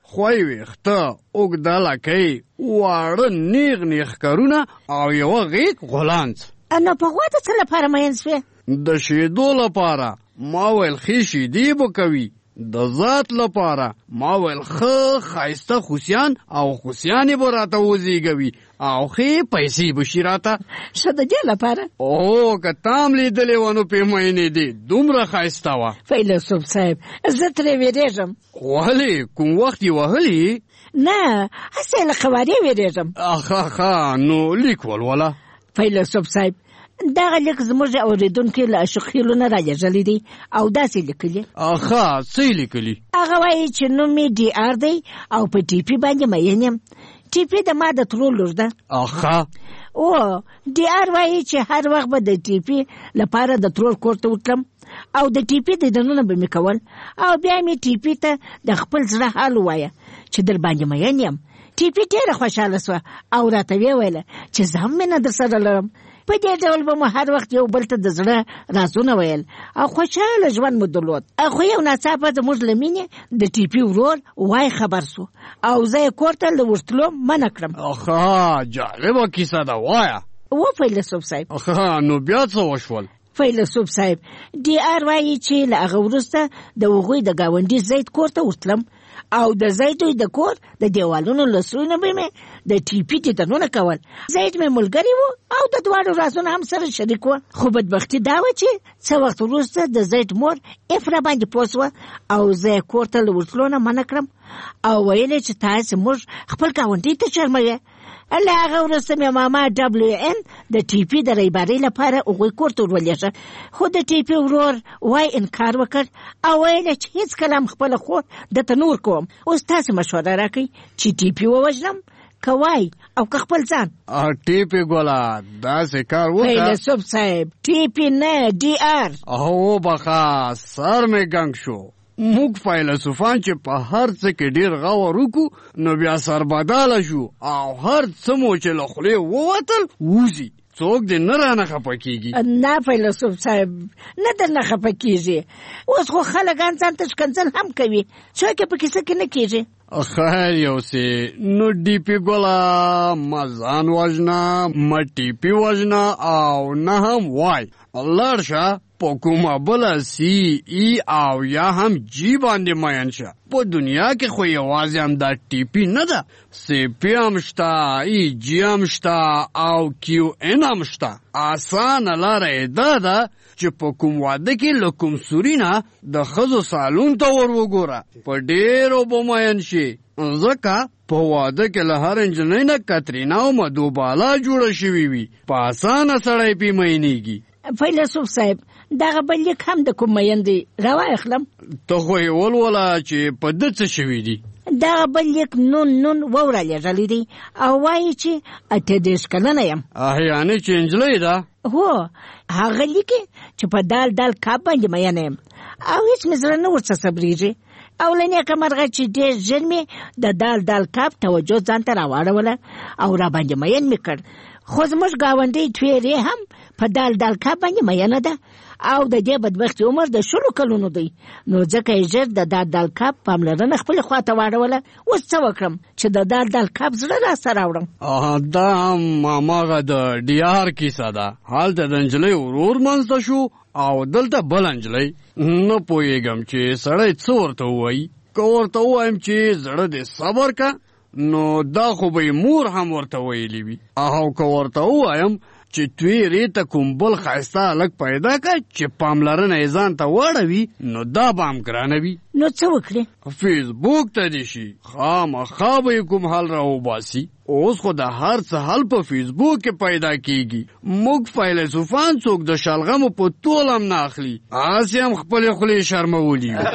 خوی ویخته اوږده لکۍ واړه نیغ نیغ کارونه او یوه غیږ غولانځ. نو په غوا د څه لپاره مین سوې؟ د شیدو لپاره. ما ویل ښې شیدې به کوي. د ذات لپاره. ما ویل ښه ښایسته خوسیان او خوسیانې به راته وزیږوي او ښې پیسې به شي راته. ښه د دې لپاره؟ او که تا هم لیدلې وه نو پیمینې دې دومره ښایسته وه. فیلسوف صاحب زه ترې وېرېږم. ولې کوم وخت یې وهلي؟ نه هسې له قوارې وېرېږم. اخه ښه نو لیک ولوله. فیلسوف صاحب دغه لیک زموږ اورېدونکي له اشخیلو نه رالیږلی دی او داسې لیکلي. اخه څه یې لیکلي؟ هغه وایي چې نوم مې ډي آر دی او په ټیپي باندې مین یم. ټیپي د ما د ترور لور ده. اخه او ډي آر وایي چې هر وخت به د ټیپي لپاره د ترور کور ته وتلم او د ټیپي دیدنونه به مې کول او بیا مې ټیپي ته د خپل زړه حال ووایه چې در باندې مین یم. ټیپي ډېره خوشحاله سوه او راته ویې ویله چې زه هم مینه در سره لرم. په دې ډول به مو هر وخت یو بل ته د زړه رازونه ویل او خوشحاله ژوند مو درلود. خو یو ناڅاپه زموږ له مینې د ټیپي ورور وای خبر سو او زه یې کور ته له ورتلو منع کړم. اخه جالبه کیسه ده وایه. و فیلسوف صاحب. اخه نو بیا څه وشول؟ فیلسوف صاحب ډي آر وایي چې له هغه وروسته د هغوی د ګاونډي زید کور ته ورتلم او د زیدوی د کور د دیوالونو له سویونه به مې د ټیپي دیدنونه کول. زید مې ملګری و او د دواړو رازونه هم سره شریک وه. خو بدبختي دا وه چې څه وخت وروسته د زید مور اف را باندې پوه سوه او زه یې کور ته له ورتلو نه منع کړم او ویل یې چې تاسې موږ خپل ګاونډي ته شرموې. له هغه وروسته مې ماما ډبلیو ان د ټیپي د ریبارۍ لپاره هغوی کور ته ورولېږه. خو د ټیپي ورور وای انکار وکړ او ویل چې هېڅکله هم خپله خور درته نه ورکوم. اوس تاسې مشوره راکئ چې ټیپي ووژنم که وای او که خپل ځان. ټیپي ګوله داسې کار وکړه. فیلسوف صاحب ټیپي نه ډي آر. او بخا سر مې ګنګ شو. موږ فیلسوفان چې په هر څه کې ډېر غور وکړو نو بیا سربداله شو او هر څه مو چې له خولې ووتل وځي. څوک دې نه رانه خفه کېږي. نه فیلسوف صاحب نه درنه خفه کېږي. اوس خو خلک ځان ته ښکنځل هم کوي. څوک یې په کیسه کې نه کېږي. خیر یو څه نو ډیپي ګوله ما ځان وژنه ما ټیپي وژنه او نه هم وای لاړ شه په کومه بله سی ای او یا هم جی باندې مین شه. په دنیا کې خو یوازې هم دا ټیپي نه ده. سی پی هم شته ای جی هم شته او کیو ان هم شته. اسانه لاره یې دا ده چې په کوم واده کې له کوم سوري نه د ښځو سالون ته ور وګوره په ډېرو به مین شي. ځکه په واده کې له هر نجلۍ نه کترینا او مدوباله جوړه شوې وي. په اسانه سړی پې مینېږي. فیلسوف صاحب دغه بل لیک هم د کوم مین دی راواخلم. ته خو یې ولوله چې په ده څه شوي دي. دغه بل لیک نون نون ووره لیږلی دی او وایي چې اته دېرش کلنه یم. یعنې چې نجلۍ ده. هو هغه لیکي چې په دال دال کاب باندې مینه یم او هېڅ مې زړه نه ورڅه صبرېږي او له نیکه مرغه چې ډېر ژر مې د دال دال کاب توجه ځان ته راواړوله او را باندې مین مې کړ. خو زموږ ګاونډۍ ټویرې هم په دال دال کاب باندې مینه ده او د دې بدبختي عمر د شلو کلونو دی. نو ځکه یې ژر د دال دال کاب پاملرنه خپلې خواته واړوله. اوس څه وکړم چې د دال دال کاب زړه راسته راوړم. دا هم هماغه د ډي آر کیسه ده. هلته د نجلۍ ورور منځته شو او دلته بله نجلۍ. نه پوهېږم چې سړی څه ورته ووایي. که ورته ووایم چې زړه دې صبر که نو دا خو به یې مور هم ورته ویلي وي. او که ورته ووایم چې تویرې ته کوم بل ښایسته هلک پیدا که چې پاملرنه یې ځان ته واړوي نو دا به هم ګرانه وي. نو څه وکړې؟ فیسبوک ته دې شي خامخا به یې کوم حل راوباسي. اوس خو د هر څه حل په فیسبوک کې پیدا کیږي. موږ فیلسوفان څوک د شلغمو په تول هم نه اخلي. هسې هم خپلې خولې شرمولي وي.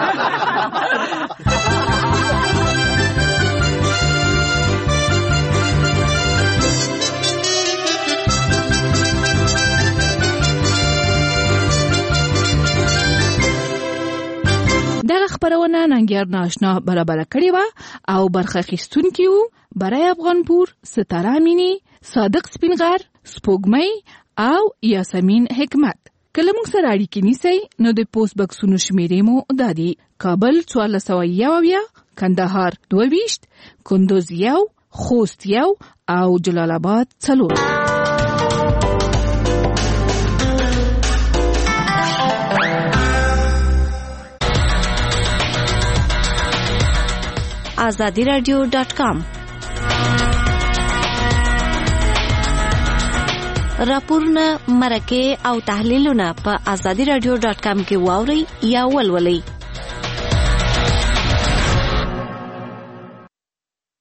دغه خبرونه ننګیار ناشنا برابر کړې وه او برخه اخیستونکي وو برای افغانپور، ستاره امینی، صادق سپینغر، سپوږمۍ او یاسمین حکمت. که له موږ سره اړیکې نیسئ نو د پوسټ بکسونو شمیرې مو دا دي: کابل څوارلس سوه یو اویا، کندهار دوه ویشت، کندوز یو، خوست یو او جلال آباد څلور. آزادی رادیو ډاټ کام راپورونه، مرکې او تحلیلونه په آزادی رادیو ډاټ کام کې واورئ یا ولولئ.